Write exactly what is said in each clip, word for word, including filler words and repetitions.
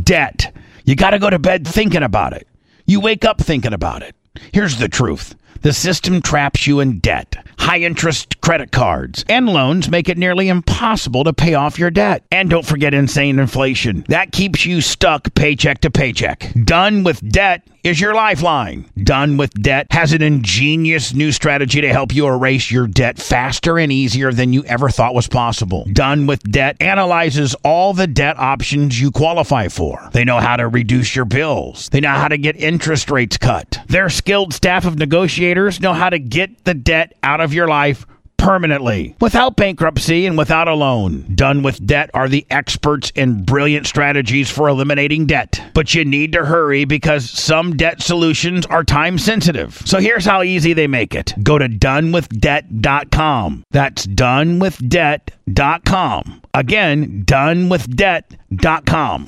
Debt. You got to go to bed thinking about it. You wake up thinking about it. Here's the truth. The system traps you in debt. High-interest credit cards and loans make it nearly impossible to pay off your debt. And don't forget insane inflation. That keeps you stuck paycheck to paycheck. Done with Debt is your lifeline. Done with Debt has an ingenious new strategy to help you erase your debt faster and easier than you ever thought was possible. Done with Debt analyzes all the debt options you qualify for. They know how to reduce your bills. They know how to get interest rates cut. Their skilled staff of negotiators know how to get the debt out of your life permanently, without bankruptcy and without a loan. Done with Debt are the experts in brilliant strategies for eliminating debt. But you need to hurry because some debt solutions are time sensitive. So here's how easy they make it. Go to done with debt dot com. That's done with debt dot com. Again, done with debt dot com.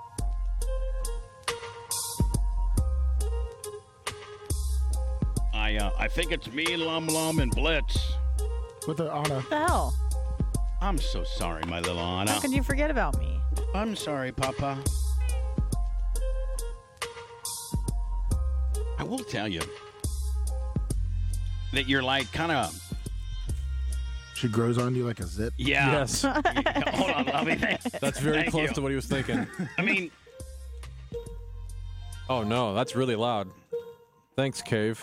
I, uh, I think it's me, Lum Lum, and Blitz. With the Anna. What the hell? I'm so sorry, my little Anna. How can you forget about me? I'm sorry, Papa. I will tell you that you're like kind of... She grows on you like a zip? Yeah. Yes. Hold on, let me think. That's very Thank close you. to what he was thinking. I mean... Oh, no. That's really loud. Thanks, Cave.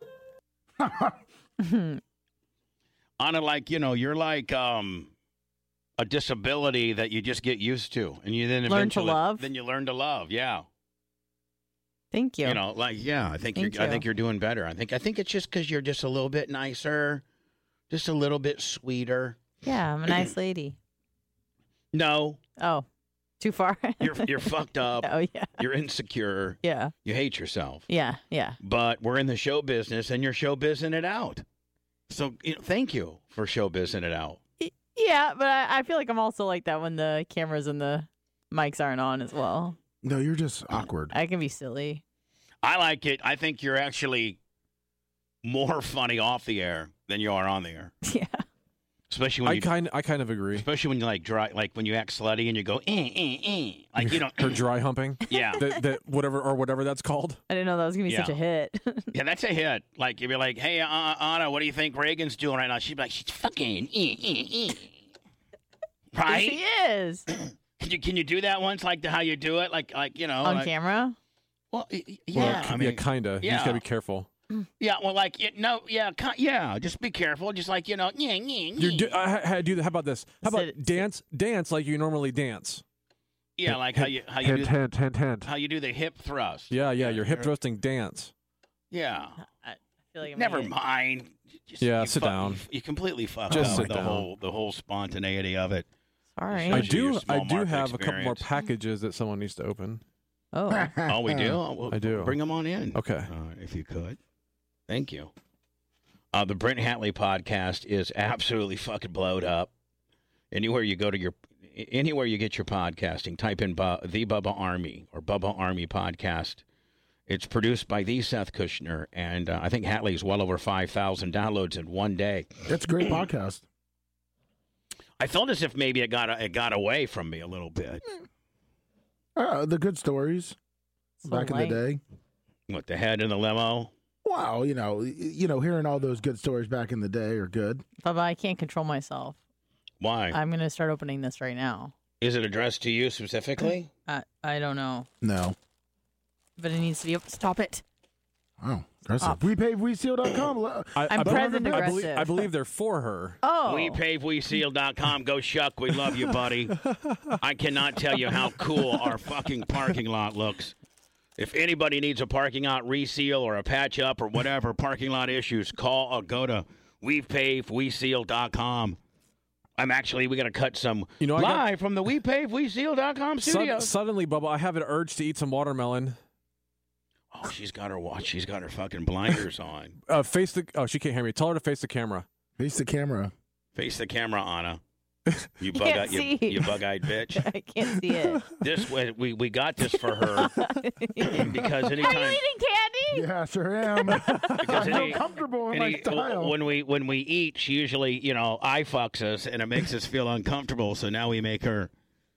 Anna, like, you know, you're like um, a disability that you just get used to. And you then Learn to eventually... love? Then you learn to love, yeah. Thank you. You know, like, yeah, I think Thank you're I you. think you're doing better. I think I think it's just because you're just a little bit nicer, just a little bit sweeter. Yeah, I'm a nice lady. No, Oh, too far? you're you're fucked up. Oh, yeah. You're insecure. Yeah. You hate yourself. Yeah. Yeah. But we're in the show business, and you're show businessing it out. So you know, thank you for show businessing it out. Yeah, but I, I feel like I'm also like that when the cameras and the mics aren't on as well. No, you're just awkward. I can be silly. I like it. I think you're actually more funny off the air than you are on the air. Yeah. Especially when I you, kind I kind of agree. especially when you like dry, like when you act slutty and you go, eh, eh, eh. Like you don't. Her dry humping. Yeah. that, that whatever or whatever that's called. I didn't know that was going to be Yeah. such a hit. Yeah, that's a hit. Like, you'd be like, hey, uh, Anna, what do you think Reagan's doing right now? She'd be like, she's fucking, eh, eh, eh. Right? She is. Can you can you do that once, like the, how you do it? Like, like you know. On like, camera? Well, y- y- Well, yeah. k- I mean, yeah, kinda. You just yeah. gotta be careful. yeah, well, like, it, no, yeah, ki- yeah, just be careful. Just like, you know, yeah, yeah, You yeah. do, I, I do. How about this? How about Sit- dance? Dance like you normally dance. Yeah, like how you, how you Hint, do, hint, hint, hint. how you do the hip thrust. Yeah, yeah. Your hip you're- thrusting dance. Yeah. I feel like I'm Never gonna get- mind. Just, Yeah, you sit fu- down. You, you completely fucked Just up sit the down. whole the whole spontaneity of it. Sorry. Shows I you do. your I small do market have a couple more experience. packages that someone needs to open. Oh. Oh, we do? Well, I do. Bring them on in. Okay. Uh, if you could. Thank you. Uh, the Brent Hatley podcast is absolutely fucking blowed up. Anywhere you go to your, anywhere you get your podcasting, type in Bu- The Bubba Army or Bubba Army Podcast. It's produced by the Seth Kushner, and uh, I think Hatley's well over five thousand downloads in one day. That's a great podcast. I felt as if maybe it got it got away from me a little bit. Uh, the good stories So back in light. the day. What, the head in the limo? Wow, you know, y- you know, hearing all those good stories back in the day are good. Bubba, I can't control myself. Why? I'm going to start opening this right now. Is it addressed to you specifically? I, I don't know. No. But it needs to be up. Stop it. Oh, aggressive. Stop. we pay we seal dot com. I, I'm I, present believe, I, believe, aggressive. I believe they're for her. Oh. We pave we seal dot com. Go Shuck. We love you, buddy. I cannot tell you how cool our fucking parking lot looks. If anybody needs a parking lot reseal or a patch up or whatever parking lot issues, call or go to we pave we seal dot com. I'm actually, we got to cut some You know, I got- live from the we pave we seal dot com studio. Sud- suddenly, Bubba, I have an urge to eat some watermelon. Oh, she's got her watch. She's got her fucking blinders on. Uh, face the. Oh, she can't hear me. Tell her to face the camera. Face the camera. Face the camera, Anna. You Can't bug-eyed, you, see. you bug-eyed bitch. I can't see it. This way, we we got this for her because Are you anytime eating candy? Yeah, sure am. because I'm any, so comfortable in my any- style. when we when we eat, she usually you know eye fucks us and it makes us feel uncomfortable. So now we make her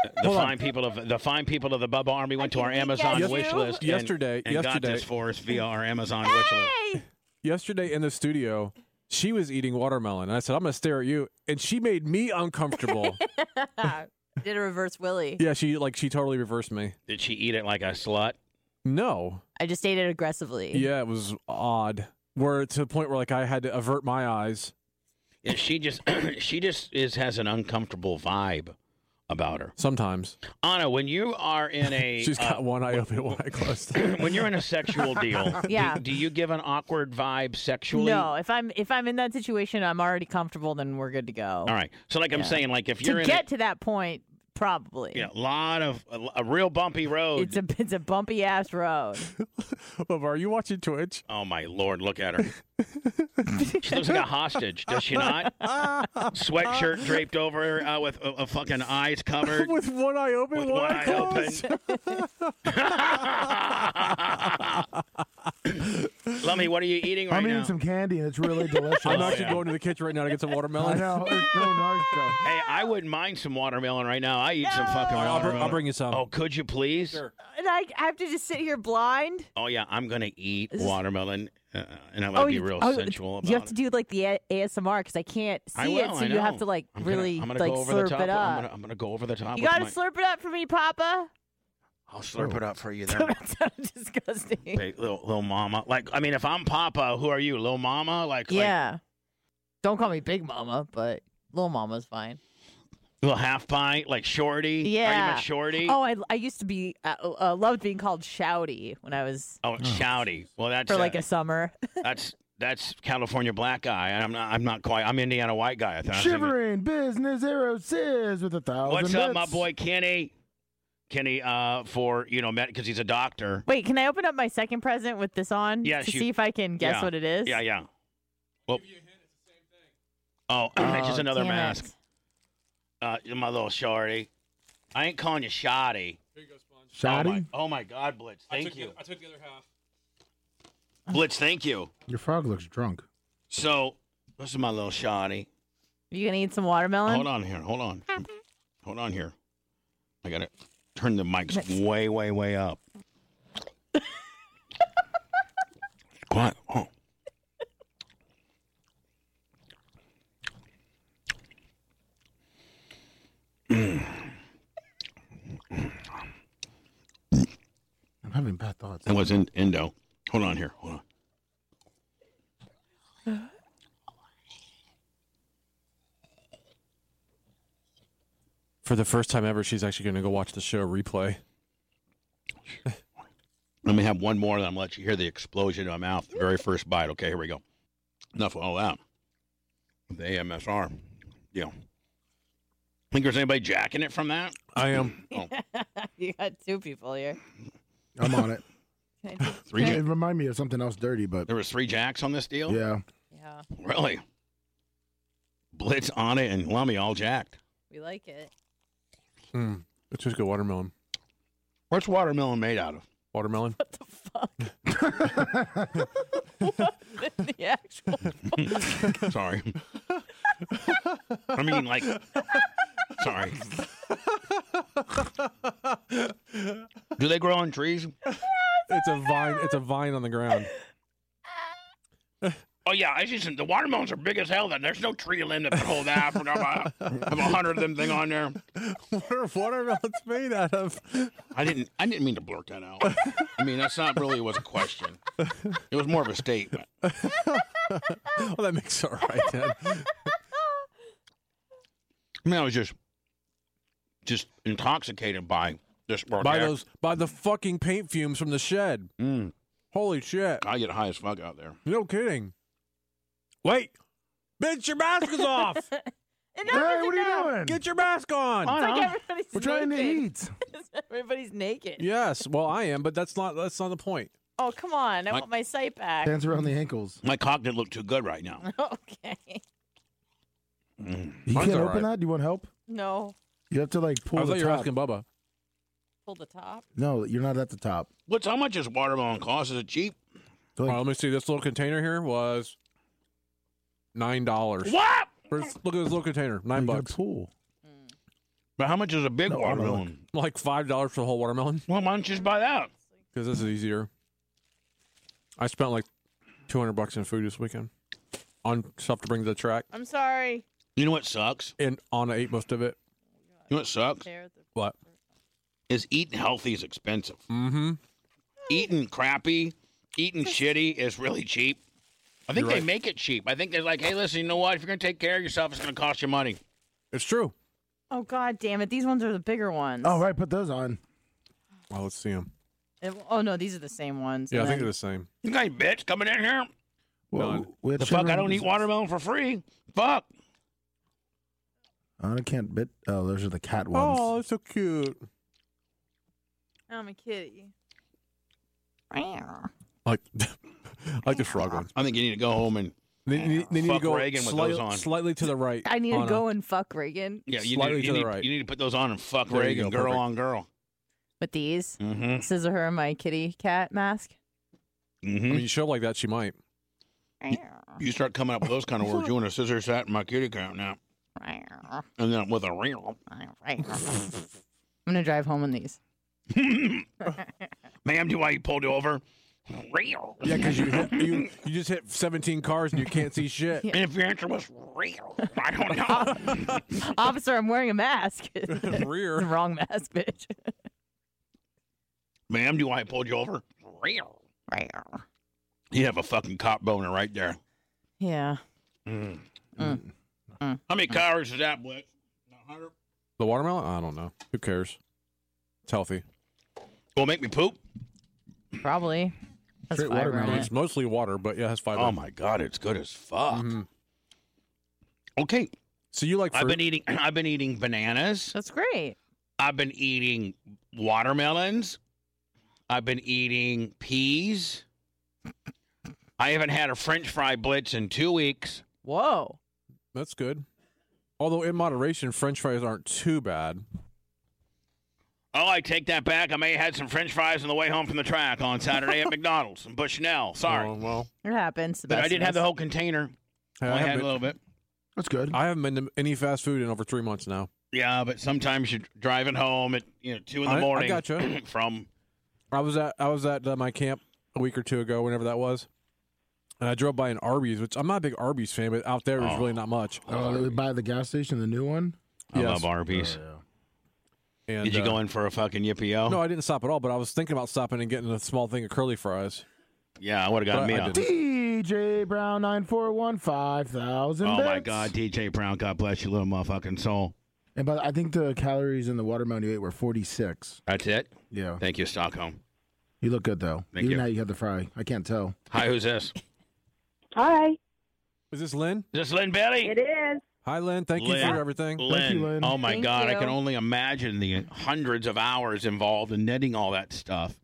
The Hold on. fine people of the fine people of the Bubba Army went to our can eat Amazon that wish too? list and- Yesterday- and, got yesterday- this for us via our Amazon wish list. Hey! Yesterday in the studio, she was eating watermelon, and I said, "I'm gonna stare at you," and she made me uncomfortable. Did a reverse Willie. Yeah, she like she totally reversed me. Did she eat it like a slut? No. I just ate it aggressively. Yeah, it was odd. Where to the point where like I had to avert my eyes. Yeah, she just she just is has an uncomfortable vibe about her. Sometimes Anna, when you are in a she's got uh, one eye open, one eye closed. when you're in a sexual deal, Yeah. do, do you give an awkward vibe sexually? No, if I'm if I'm in that situation, I'm already comfortable. Then we're good to go. All right. So like I'm Yeah. saying, like if you're To in get a, to that point, probably. yeah, a lot of a, a real bumpy road. It's a it's a bumpy ass road. Bubba, are you watching Twitch? Oh my lord, look at her. She looks like a hostage, does she not? Sweatshirt draped over her uh, with a, a fucking eyes covered. With one eye open, With one, one eye eye closed. Lummy, what are you eating right I'm now? eating some candy and it's really delicious. I'm Oh, actually yeah. going to the kitchen right now to get some watermelon. I know. It's so nice. Though. Hey, I wouldn't mind some watermelon right now. I eat some fucking All right, I'll, br- watermelon. I'll bring you some. Oh, could you please? Sure. And I have to just sit here blind. Oh yeah, I'm gonna eat Is this- watermelon, uh, and I'm gonna be you- real oh, sensual about You have it. to do like the A- ASMR because I can't see I will, it, so I you have know. to like I'm gonna- really I'm gonna like go over slurp the top. it I'm up. gonna, I'm gonna go over the top. You with gotta my, slurp it up for me, Papa. I'll slurp it up for you there, That sounded disgusting. hey, little, little mama. Like, I mean, if I'm Papa, who are you, little mama? Like, like Yeah. Don't call me Big Mama, but Little Mama's fine. little half pint, like shorty. Are you Yeah. a shorty? Oh, I, I used to be uh, uh, loved being called Shouty when I was Oh, shouty. Well, that's for like uh, a summer. that's that's California black guy, and I'm not. I'm not quite. I'm Indiana white guy. I think. I was thinking- Shivering business arrow says with a thousand. What's up, my bits. boy Kenny? Kenny, uh, for you know, because he's a doctor. Wait, can I open up my second present with this on? Yes, to you- see if I can guess yeah. what it is. Yeah, yeah. Well, oh, it's just Oh, another damn it. mask. Uh, my little shorty. I ain't calling you shoddy. Here you go, Sponge. Oh my, Shoddy? oh my God, Blitz! I Thank took you, The, I took the other half. Blitz. Thank you. Your frog looks drunk. So this is my little shoddy. You gonna eat some watermelon? Hold on here. Hold on. Hold on here. I gotta turn the mics way, way, way up. Quiet. Oh. I'm having bad thoughts. That was in Indo. Hold on here. Hold on. For the first time ever, she's actually going to go watch the show replay. Let me have one more, then I'm going to let you hear the explosion in my mouth, the very first bite. Okay, here we go. Enough of all that. The A M S R. Yeah. Think there's anybody jacking it from that? I am. Oh, You got two people here. I'm on it. Can I do- three. It Ja- reminded me of something else dirty, but there was three jacks on this deal? yeah. yeah, Really? Blitz, on it, and Lummy all jacked. we like it. Mm. It's just good watermelon. What's watermelon made out of? Watermelon. What the fuck? What in the actual fuck? Sorry. I mean, like, sorry. Do they grow on trees? It's a vine. It's a vine on the ground. Oh, yeah. I see some. The watermelons are big as hell. Then there's no tree limb that can hold that. I forgot about have a hundred of them thing on there. What are watermelons made out of? I didn't. I didn't mean to blurt that out. I mean, that's not really was a question. It was more of a statement. Well, that makes it all right then. I mean, I was just, just intoxicated by this. By those, by the fucking paint fumes from the shed. Mm, Holy shit! I get high as fuck out there. No kidding. Wait, bitch, your mask is off. Enough Hey, is what are you enough. doing? Get your mask on. It's like everybody's We're trying to naked. eat. Everybody's naked. Yes, well, I am, but that's not that's not the point. Oh, come on. I My- want my sight back. Hands around the ankles. My cock didn't look too good right now. Okay. Mm. You Mine's can't all open right. that? Do you want help? No. You have to like pull I the thought you were top. asking Bubba. Pull the top. No, you're not at the top. What's how much is watermelon cost? Is it cheap? So, All like, right, let me see. This little container here was nine dollars. What? Look at this little container, nine you gotta bucks. pull. But how much is a big No, watermelon? Like five dollars for the whole watermelon. Well, why don't you just buy that? Because this is easier. I spent like two hundred bucks in food this weekend on stuff to bring to the track, I'm sorry. You know what sucks? and Anna ate most of it. You know what sucks? What? Is eating healthy is expensive. Mm-hmm. Eating crappy, eating shitty is really cheap. I think You're they right. make it cheap. I think they're like, hey, listen, you know what? If you're going to take care of yourself, it's going to cost you money. It's true. Oh, God damn it. These ones are the bigger ones. Oh, right. Put those on. Well, let's see them. It- oh, no, these are the same ones. Yeah, And I think then- they're the same. You guys bitch coming in here? Well, None. we had The sugar fuck? I in don't eat business. watermelon for free. Fuck. Oh, I can't bit. Oh, those are the cat ones. Oh, it's so cute. I'm a kitty. Like, I like the frog one. I think you need to go home and They, they, they need Fuck to go Reagan with slight- those on. slightly to the right. I need to Anna. go and fuck Reagan yeah, you Slightly need, to you, the need, right. you need to put those on and fuck There you Reagan, go, girl perfect. on girl. with these. Mm-hmm. Scissor her my kitty cat mask. I Mm-hmm. mean, you show up like that, she might. You start coming up with those kind of words. You want a scissor sat in my kitty cat now, and then with a real. I'm gonna drive home in these. Ma'am, do I pulled you over? Real. Yeah, because you, hit- you you just hit seventeen cars and you can't see shit. And if your answer was real, I don't know. Officer, I'm wearing a mask. The Rear. wrong mask, bitch. Ma'am, do I pulled you over? Real. You have a fucking cop boner right there. Yeah. Mm. Mm. How many calories is that, Blitz? one hundred? The watermelon? I don't know. Who cares? It's healthy. Will it make me poop? Probably. That's Straight fiber in watermelon. it. It's mostly water, but yeah, it has fiber. Oh my God, it's good as fuck. Mhm. Okay, So you like fruit? I've been eating. I've been eating bananas. That's great. I've been eating watermelons. I've been eating peas. I haven't had a French fry Blitz in two weeks. Whoa. That's good. Although in moderation, French fries aren't too bad. Oh, I take that back. I may have had some French fries on the way home from the track on Saturday at McDonald's in Bushnell. Sorry, Oh, well, It happens. The but I best didn't of have the us. whole container. hey, I I, had a haven't little been, bit. That's good. I haven't been to any fast food in over three months now. Yeah, but sometimes you're driving home at you know two in the I- I morning. gotcha. from I was at I was at uh, my camp a week or two ago, whenever that was, and I drove by an Arby's, which I'm not a big Arby's fan, but out there there's Oh. really not much. Oh, they by the gas station, the new one. I Yes. love Arby's. And, Did you uh, go in for a fucking yippee o? No, I didn't stop at all, but I was thinking about stopping and getting a small thing of curly fries. Yeah, I would have got But me I a. didn't. D J Brown nine four one five thousand. Oh my God, D J Brown, God bless you, little motherfucking soul. And but I think the calories in the watermelon you ate were forty six. That's it. Yeah, Thank you, Stockholm. you look good though. Thank Even you. now you had the fry. I can't tell. Hi, who's this? Hi, Is this Lynn? Is this Lynn Bailey? it is. Hi, Lynn. Thank you Lynn. for everything. Lynn. you, Lynn. Oh my Thank God, I you. can only imagine the hundreds of hours involved in knitting all that stuff.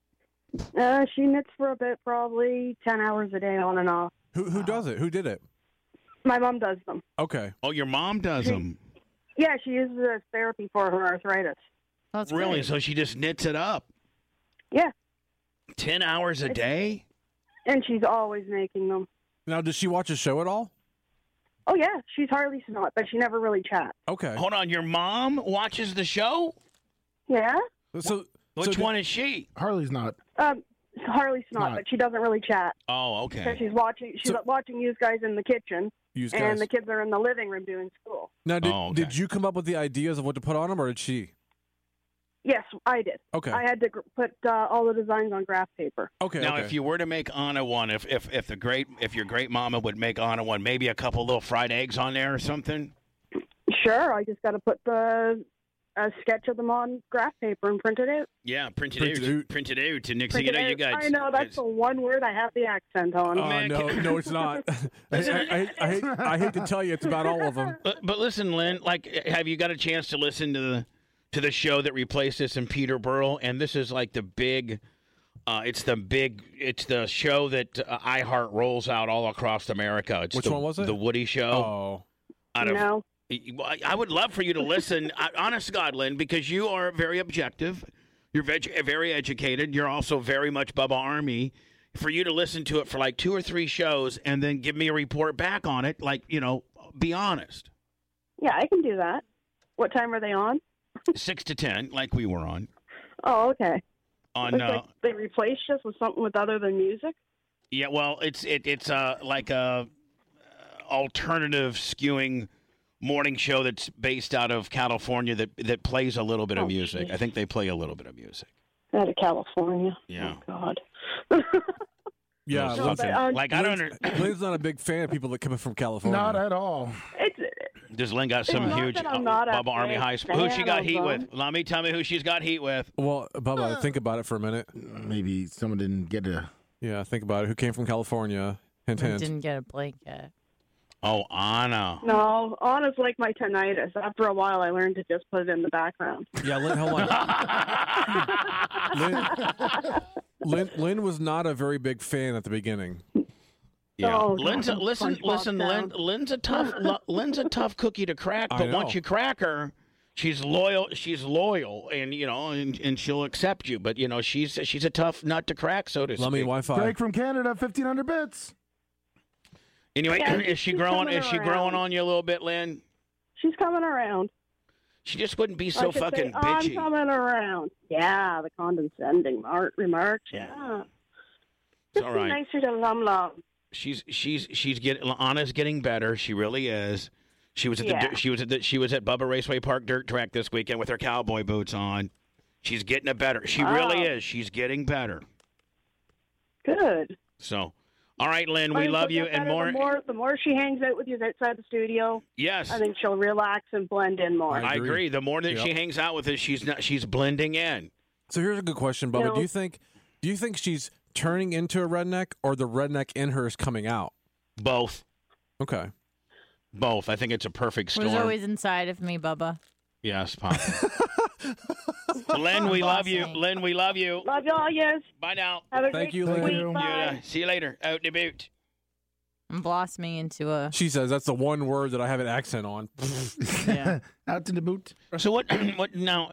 Uh, she knits for a bit, probably ten hours a day on and off. Who who does it? Who did it? My mom does them. Okay. Oh, your mom does them. Yeah, she uses it as therapy for her arthritis. That's Really? great. So she just knits it up. Yeah, Ten hours a day? and she's always making them. Now, does she watch a show at all? Oh yeah, she's Harley Snot, but she never really chats. Okay. Hold on, your mom watches the show? Yeah, So Which so one is she? Harley's not. um, Harley Snot, Snot. but she doesn't really chat. Oh, Because okay. she's watching. She's So- watching you guys in the kitchen, Use and guys. the kids are in the living room doing school. Now, did, Oh, okay. did you come up with the ideas of what to put on them, or did she? Yes, I did. Okay. I had to gr- put uh, all the designs on graph paper. Okay. Now, okay. if you were to make Anna one, if if if the great if your great mama would make Anna one, maybe a couple little fried eggs on there or something. Sure, I just got to put the a sketch of them on graph paper and print it out. Yeah, print it Print out. it out. Print it out. And next Print thing you know, it you out. got. I know that's it's- the one word I have the accent on. Oh, man, no, can- no, it's not. I, I, I, I, hate, I hate to tell you, it's about all of them. But, but listen, Lynn, like, have you got a chance to listen to the to the show that replaced this in Peterborough? And this is like the big, uh, it's the big, it's the show that uh, iHeart rolls out all across America. It's Which the, one was it? The Woody Show. Oh, Out of, no. I I would love for you to listen, I- honest to God, Lynn, because you are very objective. You're veg- very educated. You're also very much Bubba Army. For you to listen to it for like two or three shows and then give me a report back on it, like, you know, be honest. Yeah, I can do that. What time are they on? six to ten, like we were on. Oh, okay. On It's uh, like they replaced us with something with other than music. yeah, well, it's it, it's uh like a uh, alternative skewing morning show that's based out of California that that plays a little bit of Oh, music. geez. I think they play a little bit of music. Out of California. Yeah. Oh, God. Yeah, Something. Lynn's, but, um, like I don't. Under- Lynn's not a big fan of people that come in from California. Not at all. It's, Does Lynn got some It's not huge that uh, I'm not a Bubba Army big High School? Who she fan got of heat them. with? Let me tell me who she's got heat with. Well, Bubba, think about it for a minute. Maybe someone didn't get a. Yeah, think about it. Who came from California? Hint, I hint. didn't get a blanket. Oh, Anna. no, Anna's like my tinnitus. After a while, I learned to just put it in the background. Yeah, Lynn, hold on. Lynn, Lynn, Lynn was not a very big fan at the beginning. Yeah, Oh, Lynn's a, God, listen, SpongeBob listen, Lynn, sound. Lynn's a tough, Lo- Lynn's a tough cookie to crack. I But know. once you crack her, she's loyal. She's loyal, and you know, and, and she'll accept you. But you know, she's she's a tough nut to crack, so to Let me speak. Wi-Fi. Greg from Canada, fifteen hundred bits. Anyway, Yeah, is she she's growing? coming Is she around. growing on you a little bit, Lynn? She's coming around. She just wouldn't be so I could fucking say, I'm bitchy. coming around. Yeah, the condescending mar- remarks. Yeah. Yeah. It's Just all be right. nicer to Lum Lum. She's she's she's getting Anna's getting better. She really is. She was at the Yeah. she was at the, she was at Bubba Raceway Park dirt track this weekend with her cowboy boots on. She's getting it better. She really Wow. is. She's getting better. Good. So, all right, Lynn, I we think love she'll you get and better more. The more, the more she hangs out with you outside the studio, Yes, I think she'll relax and blend in more. I agree. agree. The more that Yep. she hangs out with us, she's not she's blending in. So here's a good question, Bubba. No. Do you think do you think she's turning into a redneck, or the redneck in her is coming out? Both, Okay. both. I think it's a perfect storm. Who's always inside of me, Bubba? Yes, Papa. Lynn, we love you. Bossy. Lynn, we love you. Love y'all, yes. Bye now. Have a Thank great you, Thank Lynn. you. week. Bye. Yeah, see you later. Out the boot. I'm blossoming into a. She says that's the one word that I have an accent on. Yeah. Out to the boot. So what? What now?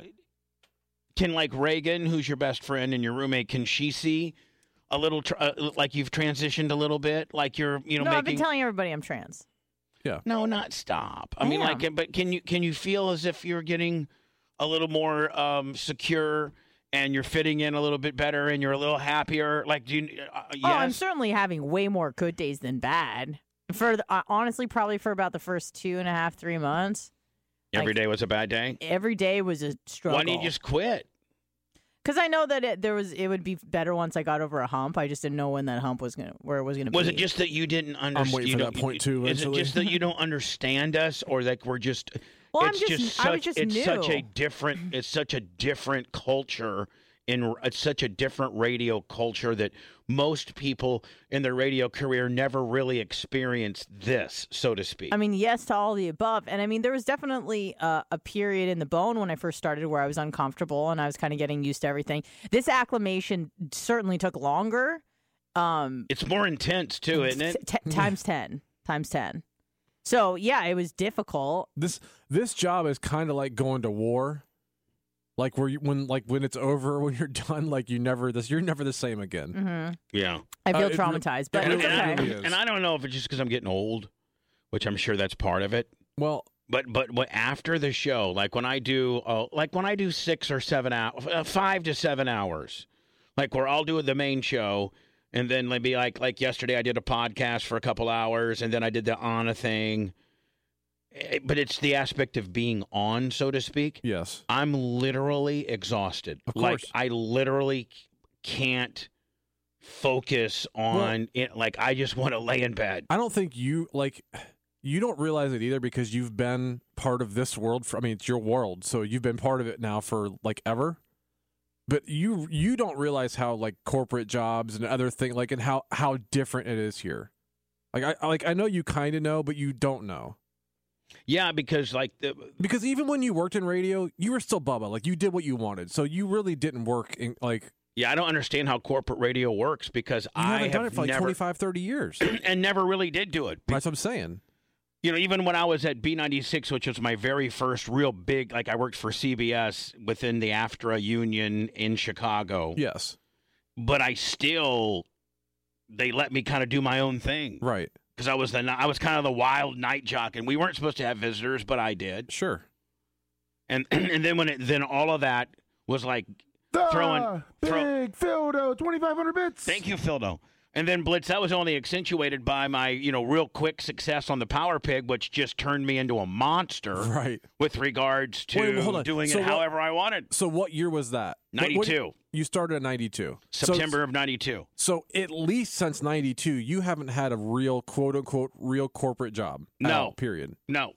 Can like Reagan, who's your best friend and your roommate, can she see a little tr- uh, like you've transitioned a little bit, like you're you know no, I've been making? telling everybody I'm trans. no, not stop. I I mean, am. like, but can you can you feel as if you're getting a little more um, secure and you're fitting in a little bit better and you're a little happier? Like, do you? Uh, yes. Oh, I'm certainly having way more good days than bad. For the, uh, honestly, probably for about the first two and a half, three months, Every like- day was a bad day. every day was a struggle. Why don't you just quit? Because I know that it, there was, it would be better once I got over a hump. I just didn't know when that hump was gonna, where it was gonna Was be. it just that you didn't understand? waiting for that point, too, Is it eventually. just that you don't understand us, or like we're just? Well, I'm it's just- such. I was just it's new. such a different. It's such a different culture. In it's such a different radio culture that most people in their radio career never really experienced this, so to speak. I mean, yes to all the above. And I mean, there was definitely uh, a period in the bone when I first started where I was uncomfortable and I was kind of getting used to everything. This acclimation certainly took longer. Um, it's more intense too, isn't it? t- t- times ten. Times ten. So, yeah, it was difficult. This this job is kind of like going to war. Like where you, when like when it's over, when you're done, like you never this you're never the same again. hmm Yeah. I feel Uh, it re- traumatized, but and, it's and I, okay. really is. and I don't know if it's just because I'm getting old, which I'm sure that's part of it. Well, But but what after the show, like when I do, uh, like when I do six or seven hours, uh, five to seven hours, like where I'll do the main show, and then maybe like like yesterday I did a podcast for a couple hours, and then I did the Anna thing. Eh, But it's the aspect of being on, so to speak. yes. I'm literally exhausted. Of Like course. I literally can't focus on it. Like I just want to lay in bed. I don't think you like you don't realize it either because you've been part of this world for I mean it's your world, so you've been part of it now for like ever. But you you don't realize how like corporate jobs and other things like and how how different it is here. Like I like I know you kind of know, but you don't know. Yeah, because like the, Because even when you worked in radio, you were still Bubba. Like you did what you wanted. So you really didn't work in like yeah, I don't understand how corporate radio works because you I haven't done have it for like never twenty-five, thirty years. and never really did do it. That's what I'm saying. You know, even when I was at B ninety-six, which was my very first real big, like I worked for C B S within the AFTRA union in Chicago. Yes. But I still, they let me kind of do my own thing Right. because I was the I was kind of the wild night jock, and we weren't supposed to have visitors, but I did. Sure. And and then when it then all of that was like The throwing big throw, Phildo, twenty-five hundred bits. Thank you, Phildo. And then Blitz, that was only accentuated by my, you know, real quick success on the Power Pig, which just turned me into a monster Right. with regards to Wait, well, hold on. doing So it what- however I wanted. So what year was that? What- what- ninety-two. you started at ninety-two. September So, of ninety-two. so at least since ninety-two, you haven't had a real quote-unquote real corporate job. at No. all, period. No.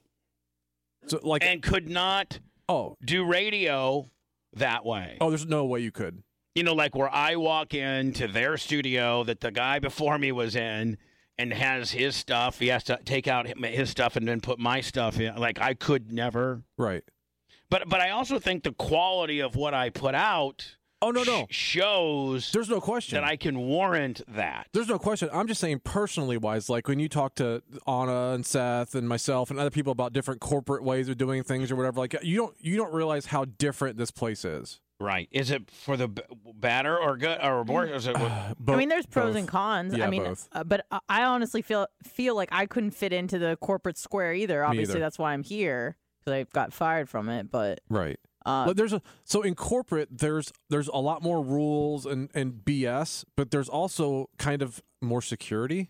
So like, And could not oh, do radio that way. oh, there's no way you could. You know, like where I walk into their studio that the guy before me was in and has his stuff. He has to take out his stuff and then put my stuff in. Like, I could never. Right. But but I also think the quality of what I put out Oh, no, no. sh- shows There's no question. that I can warrant that. There's no question. I'm just saying personally wise, like when you talk to Anna and Seth and myself and other people about different corporate ways of doing things or whatever, like you don't you don't realize how different this place is. Right. Is it for the b- better or good or worse? Is it, Both- I mean, there's pros both. and cons. Yeah, I mean, both. uh, but I- I honestly feel feel like I couldn't fit into the corporate square either. Obviously, either. that's why I'm here because I got fired from it. But Right. uh, But there's a so in corporate there's there's a lot more rules and, and B S, but there's also kind of more security.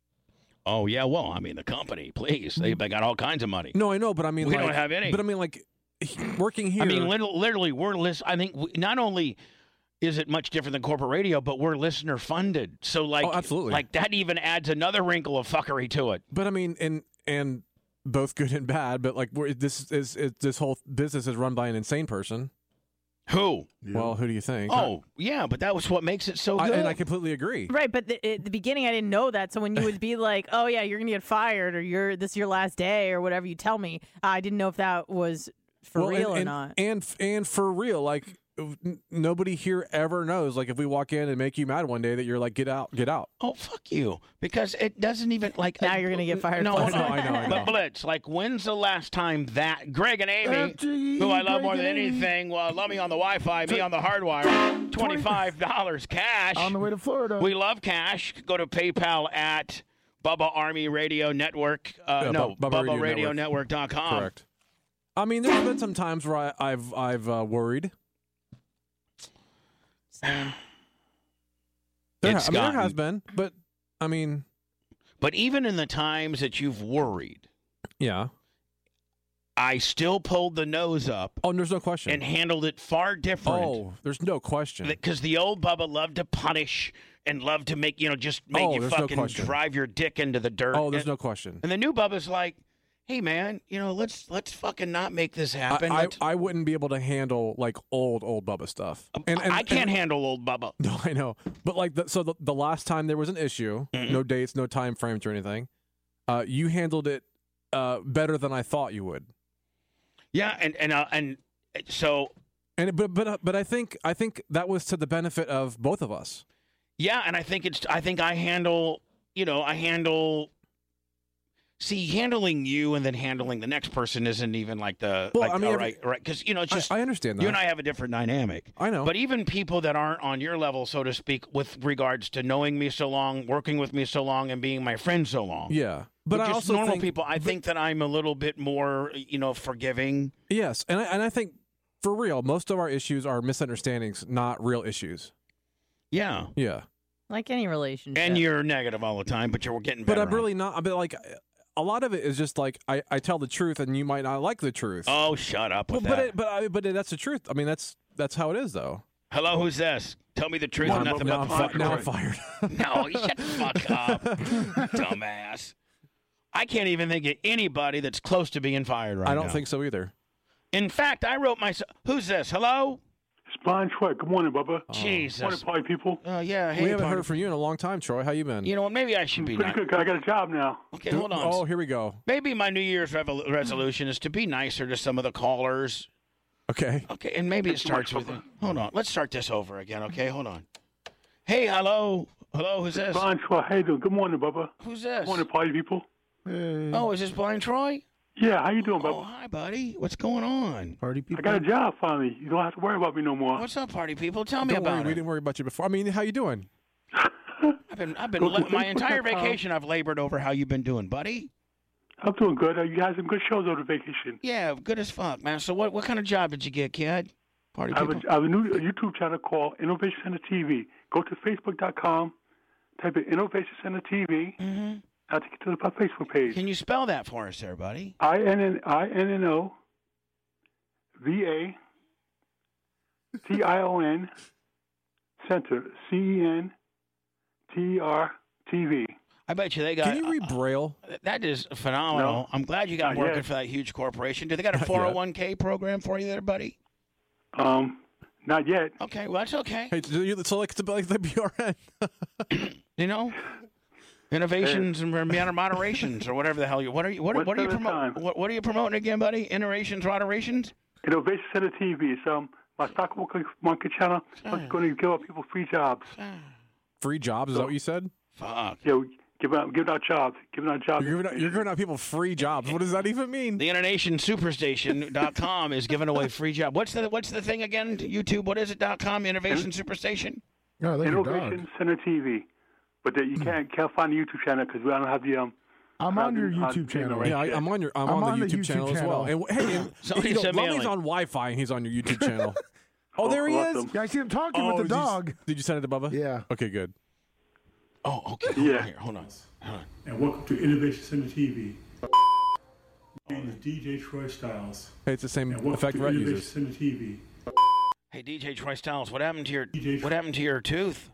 oh, yeah. Well, I mean, the company, please. They, they got all kinds of money. No, I know, but I mean We like, don't have any. But I mean like working here. I mean, literally, literally we're list. I think we, not only is it much different than corporate radio, but we're listener funded. So, like, Oh, absolutely. like that even adds another wrinkle of fuckery to it. But I mean, and and both good and bad. But like, we're, this is, is this whole business is run by an insane person. Who? Well, who do you think? Oh, yeah, but that was what makes it so I, good. and I completely agree. right, but the, at the beginning, I didn't know that. So when you would be like, "Oh yeah, you're gonna get fired," or "You're this is your last day," or whatever you tell me, I didn't know if that was for Well, real and, or and, not. And and for real, like n- nobody here ever knows. Like if we walk in and make you mad one day, that you're like, get out, get out. Oh, fuck you. Because it doesn't even, like... Now you're gonna get fired No, for no, it. I know, I know. But Blitz, like, when's the last time that... Greg and Amy, F G E, who I love Greg more and than Amy. anything, well, love me on the Wi-Fi, me on the hardwire, twenty-five dollars cash. On the way to Florida. We love cash. Go to PayPal at Bubba Army Radio Network. Uh, Yeah, no, Bu- Bubba Radio Bubba Radio Network dot com. Correct. I mean, there's been some times where I, I've I've uh, worried. Same. There, It's I mean, there gotten- has been, but I mean, But even in the times that you've worried, yeah. I still pulled the nose up Oh, there's no question. and handled it far different. oh, there's no question. Because the old Bubba loved to punish and loved to make, you know, just make Oh, you there's no fucking question. drive your dick into the dirt. oh, there's and, no question. and the new Bubba's like, hey, man, you know, let's let's fucking not make this happen. I, I, Let's- I wouldn't be able to handle like old old Bubba stuff. And, and I can't and- handle old Bubba. No, I know, but like the, so the, the last time there was an issue, Mm-mm. no dates, no time frames or anything. Uh, you handled it uh, better than I thought you would. Yeah, and and uh, and so And it- but but uh, but I think I think that was to the benefit of both of us. yeah, and I think it's I think I handle you know I handle. See, handling you and then handling the next person isn't even like the Well, like, I mean, all every- right, right? Because you know it's just I, I understand that. you and I have a different dynamic. I know. But even people that aren't on your level, so to speak, with regards to knowing me so long, working with me so long, and being my friend so long. yeah, but I just also normal think, people, I but- think that I'm a little bit more, you know, forgiving. yes, and I, and I think for real, most of our issues are misunderstandings, not real issues. Yeah. Yeah, Like any relationship. And you're negative all the time, but you're getting but better. I'm on it. really not. I mean, like a lot of it is just like I, I tell the truth, and you might not like the truth. Oh, shut up Well, with but that. it, but I, but it, that's the truth. I mean, that's that's how it is, though. Hello, who's this? Tell me the truth Now, and I'm, nothing now, but I'm, the fi- now I'm truth. fired. No, you shut the fuck up, dumbass. I can't even think of anybody that's close to being fired right now. I don't think so either. In fact, I wrote myself. Who's this? Hello? It's Brian Troy. Good morning, Bubba. Jesus. Morning, party people. Oh, yeah. Hey, we haven't partner. heard from you in a long time, Troy. How you been? You know what? Maybe I should be Pretty nice. good. 'Cause I got a job now. Okay, hold on. Oh, here we go. Maybe my New Year's revol- resolution is to be nicer to some of the callers. Okay. Okay, and maybe it starts with. Hold on. Let's start this over again. Okay, hold on. Hey, hello, hello. Who's this? Brian Troy. How you doing? Good morning, Bubba. Who's this? Morning, party people. Hey, Oh, is this Blind Troy? Yeah, how you doing, Oh, Bubba? hi, buddy. What's going on? party people. I got a job finally. You don't have to worry about me no more. What's up, party people? Tell me Don't worry, about we it. didn't worry about you before. I mean, how you doing? I've been, I've been, Go li- to my Facebook entire dot com. vacation. I've labored over how you've been doing, buddy. I'm doing good. Uh, you had some good shows over vacation. Yeah, good as fuck, man. So what what kind of job did you get, kid? Party I have, people? a, I have a new YouTube channel called Innovation Center T V. Go to Facebook dot com, type in Innovation Center T V. Mm-hmm. I'll take you to the Facebook page. Can you spell that for us there, buddy? I N N I N N O V A T I O N Center C E N T R T V. I bet you they got. Can you read Braille? Uh, that is phenomenal. No. I'm glad you got Not working yet. for that huge corporation. Do they got a Not four oh one k program for you there, buddy? Um, not yet. Okay, well that's okay. Hey, do you, so like it's like the B R N. You know, innovations and moder- moderations or whatever the hell you. What are you? What, One what are you step at a promoting? time. What, what are you promoting again, buddy? Innovations, moderations. Innovation Center T V. It's um, my stock monkey, monkey channel. I'm going to give out people free jobs. Free jobs? Is that what you said? Fuck. Yeah, we give out, giving out jobs, giving out jobs. You're giving, out, you're giving out people free jobs. What does that even mean? The Innovation Superstation dot com is giving away free job. What's the what's the thing again? YouTube. What is it? Dot com. Innovation Superstation. Oh, I like your Innovation dog. Center T V. But the, you can't can't find the YouTube channel because we don't have the um. I'm on your uh, YouTube channel. right Yeah, I, there. I'm on your I'm, I'm on, on the the YouTube, YouTube channel, as well. channel. And hey, and, Somebody you know, sent me a Lumley's link. on Wi-Fi and he's on your YouTube channel. Oh, there he awesome. is. Yeah, I see him talking Oh, with the did you s- dog. Did you send it to Bubba? Yeah. Okay, good. Oh, okay. Hold Yeah. on here. Hold on. Hold on. And welcome to Innovation Center T V. My name is D J Troy Styles. Hey, it's the same And welcome effect to Rhett Innovation uses. Center T V. Hey, D J Troy Styles, what happened to your D J what happened to your tooth?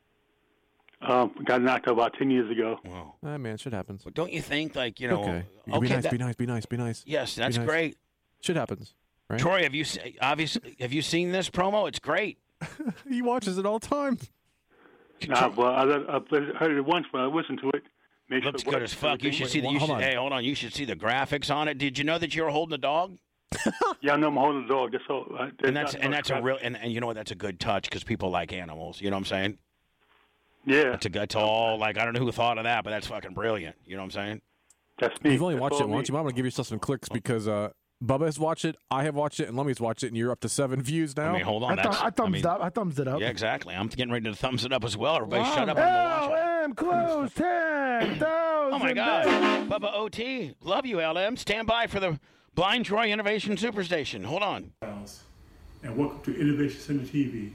Um, got knocked out about ten years ago. Wow. Ah, man, shit happens. Well, don't you think, like, you know? Okay. You can be nice, that- be nice, be nice, be nice. yes, that's nice. great. Shit happens. Right? Troy, have you se- obviously have you seen this promo? It's great. He watches it all the time. Nah, well, I, I heard it once, but I listened to it. Make Looks sure it good works. as fuck. You Everything should see the. Wait, You hold should, on. hey, hold on. You should see the graphics on it. Did you know that you were holding a dog? works. Yeah, I know I'm holding the dog. That's all. Uh, And that's not- and no that's a crap. real and, and you know what? That's a good touch because people like animals. You know what I'm saying? Yeah, That's a good. It's all like I don't know who thought of that, but that's fucking brilliant. You know what I'm saying? that's me. You've only That's watched all it once. me. You might want to give yourself some clicks because uh, Bubba has watched it, I have watched it, and Lummy's watched it, and you're up to seven views now. I mean, hold I, on. th- That's I thumbs mean, up. I thumbs it up. Yeah, exactly. I'm getting ready to thumbs it up as well. Everybody, shut up and watch it. L M close ten thousand. Oh my God, Bubba O T, love you, L M. Stand by for the Blind Troy Innovation Superstation. Hold on. And welcome to Innovation Center T V.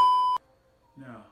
Now,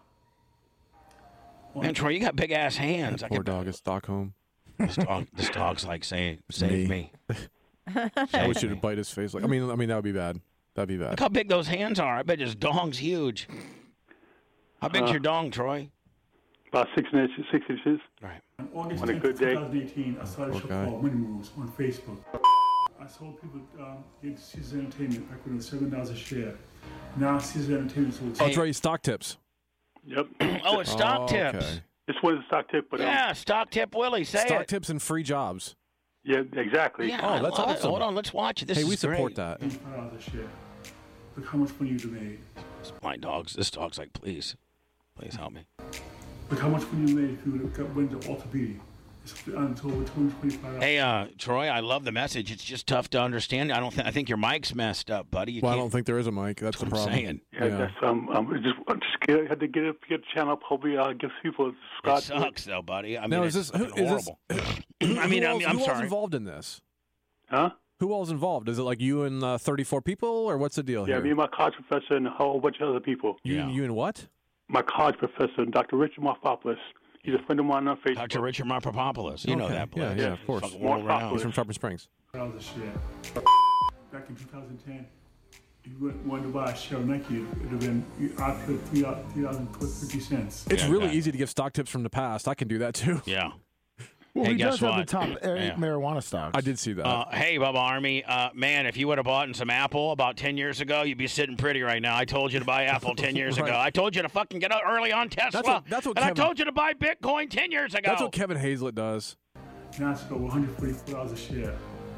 Man, Troy, you got big ass hands. I Poor could, dog in Stockholm. this, dog, this dog's like saying, "Save me." I wish you'd bite his face. Like, I mean, I mean that would be bad. That'd be bad. Look how big those hands are. I bet his dong's huge. How big's Uh, your dong, Troy? about six inches. Six inches. Right. On August On a tenth, good day. twenty eighteen, I started a show Okay. called Money Moves on Facebook. I told people um, get Caesar Entertainment back when it was seven dollars a share. Now Caesar Entertainment is Oh, it's right. Stock tips. Yep. Oh, it's stock Oh, tips. okay. This was a stock tip, but um, Yeah, stock tip Willie. Say Stock it. tips and free jobs. yeah, exactly. Yeah, Oh, I that's love it. awesome. Hold on, let's watch it. This Hey, is we support great. that. five dollars a share. Look how much money you made. My dogs. This dog's like, please, please help me. Look how much money you made if you would have went to Alta Beauty. It's until two hundred twenty-five dollars. Hey, uh, Troy, I love the message. It's just tough to understand. I don't think. I think your mic's messed up, buddy. You Well, I can't- don't think there is a mic. That's the what I'm problem. saying. Yeah, Yeah. that's um, um just, just get, had to get it, get the channel up. Hopefully, uh, give people a It Scott. sucks, though, buddy. I mean, Now, it's is this who, fucking is this? horrible. I I mean, who I else, mean, I'm who sorry. else involved in this? Huh? Who all's involved? Is it like you and uh, thirty-four people, or what's the deal Yeah, here? me and my college professor and a whole bunch of other people. you, Yeah. you and what? My college professor, Doctor Richard Morphopoulos. He's a friend of mine on Facebook. Doctor Richard Marpopoulos. You know Okay. that Yeah, place. yeah, of course. Fucking world Marpopoulos. renowned. He's from Sharpen Springs. dollars a share. Back in two thousand ten, if you went- wanted to buy a share of Nike, it would have been you output three dollars and fifty cents. It's Yeah, really okay. easy to give stock tips from the past. I can do that too. Yeah. Well, Hey, he guess does have what? the top uh, Yeah. marijuana stocks. I did see that. Uh, hey, Bubba Army, uh, man, if you would have bought some Apple about ten years ago, you'd be sitting pretty right now. I told you to buy Apple ten years Right. ago. I told you to fucking get out early on Tesla. That's what- that's what and Kevin- I told you to buy Bitcoin ten years ago. That's what Kevin Hazlett does. Now it's over one hundred forty-four dollars a share.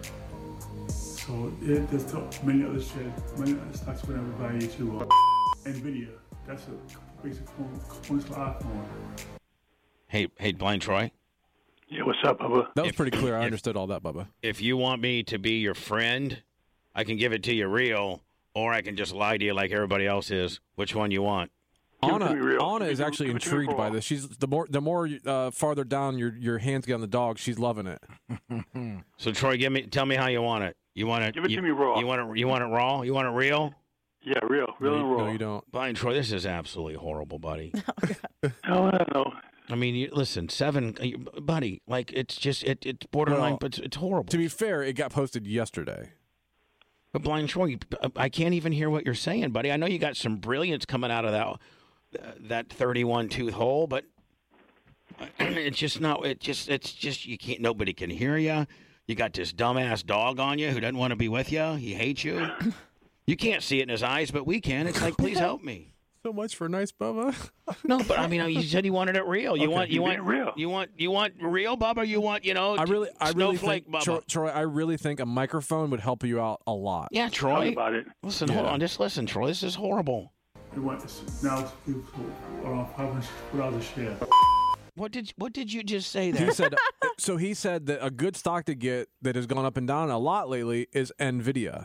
So it, there's so many other shares, many other stocks went up in value too. Uh, Nvidia, that's a basic phone, components for iPhone. hey, hey, Blind Troy, Yeah, what's up, Bubba? That was If- pretty clear. I if- understood all that, Bubba. if you want me to be your friend, I can give it to you real, or I can just lie to you like everybody else is. Which one you want? Give it to Anna, me real. Anna Give is it- actually give it to me intrigued raw. by this. She's the more the more uh, farther down your your hands get on the dog, she's loving it. So Troy, give me, tell me how you want it. You want it? Give it you, to me raw. You want it? You want it raw? You want it real? Yeah, real, real no, and you, raw. no, you don't. Blind Troy, this is absolutely horrible, buddy. No, no, no. I mean, you, listen, seven, uh, you- buddy. Like it's just it, it's borderline, Well, but it's, it's horrible. To be fair, it got posted yesterday. But Blind Troy, you- I can't even hear what you're saying, buddy. I know you got some brilliance coming out of that uh, that thirty-one tooth hole, but it's just not. It just it's just you can't. Nobody can hear you. You got this dumbass dog on you who doesn't want to be with you. He hates you. You can't see it in his eyes, but we can. It's like, please help me. So much for nice Bubba. No, but I mean, you said you wanted it real. You Okay. want, you You want, mean real. you want, you want real, Bubba. You want, you know, I really, I really snowflake, think, Bubba. Troy, Troy, I really think a microphone would help you out a lot. Yeah, Tell me Troy. about it. Listen, Yeah. hold on, just listen, Troy. This is horrible. It went now it's people around five hundred dollars a share. What did, what did you just say He there? said, so he said that a good stock to get that has gone up and down a lot lately is NVIDIA. I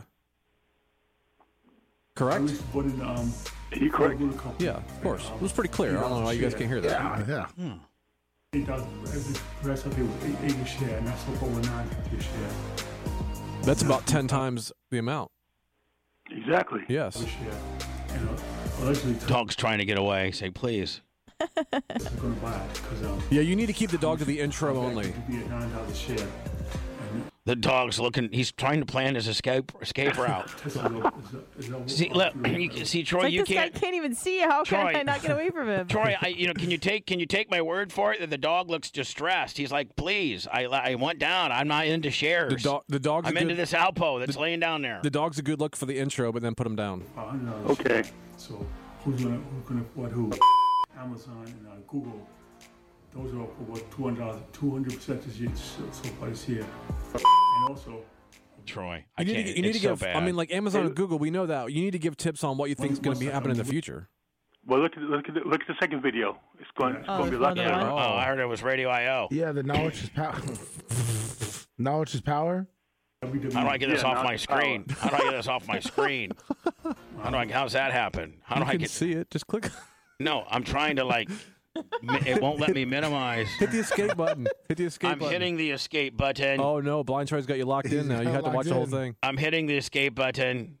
Correct? was put in um. You correct? Google company. Yeah, of course. It was pretty clear. I don't know why you guys can't hear that. Yeah. Eight thousand. Every rest of it was eight eighty a share, and that's up over nine fifty a share. That's about ten times the amount. Exactly. Yes. A share. And uh, allegedly, Dog's trying to get away. Say, please. I'm going to buy it because um. Yeah, you need to keep the dog to the intro only. It could be at nine dollars a share. And The dog's looking. He's trying to plan his escape escape route. Tesla is a, is a, See, look, you can see, Troy. Like you this can't. guy can't even see you. How Troy. can I not get away from him? Troy, I, you know, can you take can you take my word for it that the dog looks distressed? He's like, please, I I went down. I'm not into shares. The, dog, the dog's I'm a into good, this Alpo that's laying down there. the dog's a good look for the intro, but then put him down. five hundred dollars. Okay. So who's gonna who's gonna afford who? Amazon and uh, Google. Those are up over two hundred dollars, two hundred percent this year so, so far this year. And also, Troy, I You need, can't. to, you need it's to so give. bad. I mean, like Amazon and Google, we know that. You need to give tips on what you think is going to be happening in the future. Well, look at look at the, look at the second video. It's going it's Oh, going to be there's lucky. one oh, there. I heard it was Radio I O. Yeah, the knowledge is power. Knowledge is power. W W E. How do I get this Yeah, off not my the screen? How do I get this off my screen? How do I? How's that happen? How do You I can get? see it. Just click. No, I'm trying to like. mi- It won't let me minimize. Hit the escape button. Hit the escape I'm button. hitting the escape button. Oh no, Blind Troy's got you locked in now. You got have to watch locked the whole in. thing. I'm hitting the escape button.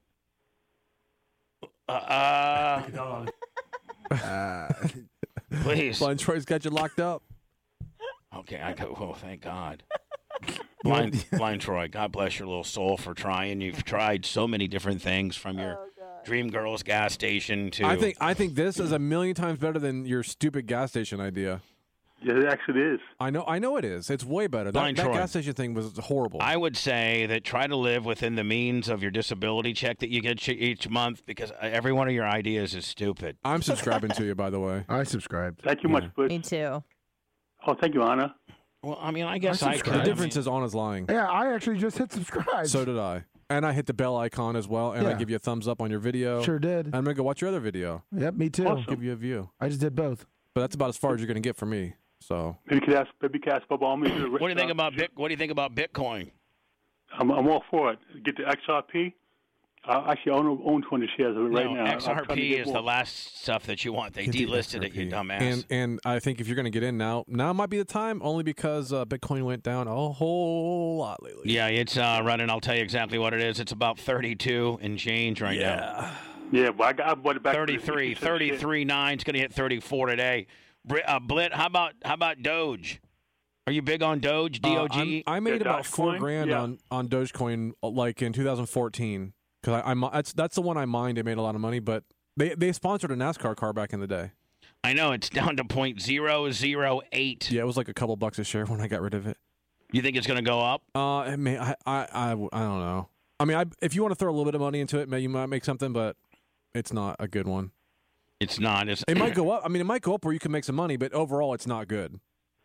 Uh, uh Dollar. Uh, please. Blind Troy's got you locked up. Okay, I go. Oh, thank God. Blind, blind Troy. God bless your little soul for trying. You've tried so many different things from your Dream Girls gas station to. I think I think this is a million times better than your stupid gas station idea. Yeah, it actually is. I know I know it is. It's way better. That, Blind that Troy. gas station thing was horrible. I would say that try to live within the means of your disability check that you get ch- each month because every one of your ideas is stupid. I'm subscribing to you, by the way. I subscribed. Thank you Yeah. much, Butch. Me too. Oh, thank you, Anna. Well, I mean, I guess I I, subscribe. could. The difference is Anna's lying. Yeah, I actually just hit subscribe. So did I. And I hit the bell icon as well, and I Yeah. give you a thumbs up on your video. Sure did. I'm gonna go watch your other video. Yep, me too. Awesome. Give you a view. I just did both. But that's about as far as you're gonna get from me. So Maybe you could ask, maybe you could ask Bubba Allman. What do you think about Bit? What do you think about Bitcoin? I'm, I'm all for it. Get the X R P. Uh, actually, I own, own two hundred shares of it right no, now. I'm X trying R to P get is more. the last stuff that you want. They Get the delisted it, you X R P. dumbass. And and I think if you're gonna get in now, now might be the time. Only because uh, Bitcoin went down a whole lot lately. yeah, it's uh, running. I'll tell you exactly what it is. It's about thirty-two and change right now. Yeah, but I got I bought it back. for thirty-three, fifty cents a share. thirty-three nine. It's going to hit thirty-four today. Br- uh, Blit, how about how about Doge? Are you big on Doge? D Uh, O G? I'm- I made Yeah, about four Dogecoin? grand Yeah. on on Dogecoin uh, like in two thousand fourteen because I, I mi- that's that's the one I mined. It made a lot of money, but they they sponsored a NASCAR car back in the day. I know it's down to point zero zero eight. Yeah, it was like a couple bucks a share when I got rid of it. You think it's going to go up? Uh, it may, I, I I I don't know. I mean, I, if you want to throw a little bit of money into it, maybe you might make something, but it's not a good one. It's not. It's, It might go up. I mean, it might go up where you can make some money, but overall, it's not good.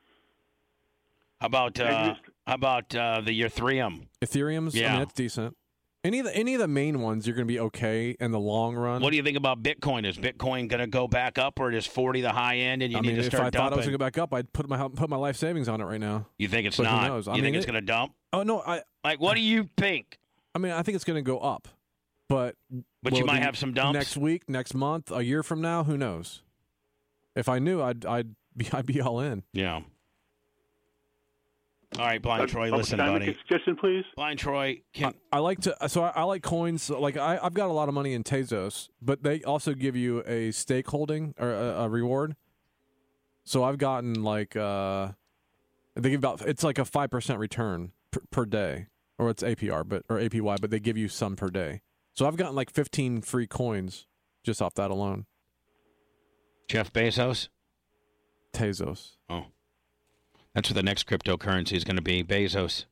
How about uh, how about uh, the Ethereum? Ethereum's, I Yeah. mean, that's decent. Any of the any of the main ones, you're going to be okay in the long run. What do you think about Bitcoin? Is Bitcoin going to go back up, or is forty the high end, and you I need mean, to if start I thought I was dumping? going to go back up, I'd put my put my life savings on it right now. You think it's but who not? knows? I You mean, think it's it- going to dump? Oh no, I Like, what do you think? I mean, I think it's going to go up, but But will you it might be have some dumps. next week, next month, a year from now. Who knows? If I knew, I'd I'd be I'd be all in. Yeah. All right, Blind Troy, listen, Can I buddy. make a suggestion, please? Blind Troy, can I, I like to so I, I like coins. Like I, I've got a lot of money in Tezos, but they also give you a stake holding or a, a reward. So I've gotten like uh, they give about it's like a five percent return per, per day, or it's A P R, but or A P Y, but they give you some per day. So I've gotten like fifteen free coins just off that alone. Jeff Bezos? Tezos. Oh. That's what the next cryptocurrency is going to be, Bezos.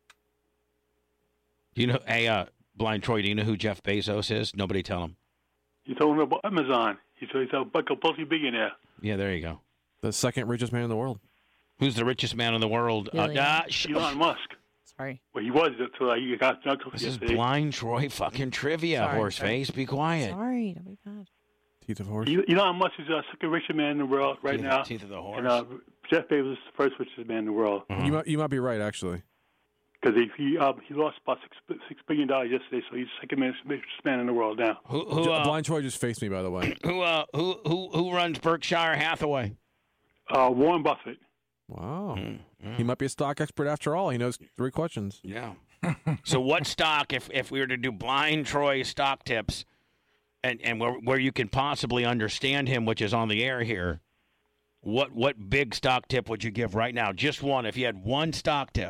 Do you know, hey, uh, Blind Troy, do you know who Jeff Bezos is? Nobody tell him. You told him about Amazon. He's, he's a multi-billionaire. Yeah, there you go. The second richest man in the world. Who's the richest man in the world? Uh, Billion. uh, sh- Elon Musk. Sorry. Well, he was until he got knuckles this is yesterday. Blind Troy fucking trivia, Sorry, horseface. Be quiet. Sorry, don't be bad. Teeth of horse. Elon Musk is the second richest man in the world right Teeth- now. teeth of the horse. And uh, Jeff Bezos is the first richest man in the world. Uh-huh. You might you might be right actually. Because he he, uh, he lost about six six billion dollars yesterday, so he's the second richest man in the world now. Who who J- uh, Blind Troy just faced me, by the way. who uh who who who runs Berkshire Hathaway? Uh, Warren Buffett. Wow. Mm, mm. He might be a stock expert after all. He knows three questions. Yeah. So what stock, if if we were to do Blind Troy stock tips, and and where where you can possibly understand him, which is on the air here, what what big stock tip would you give right now? Just one. If you had one stock tip.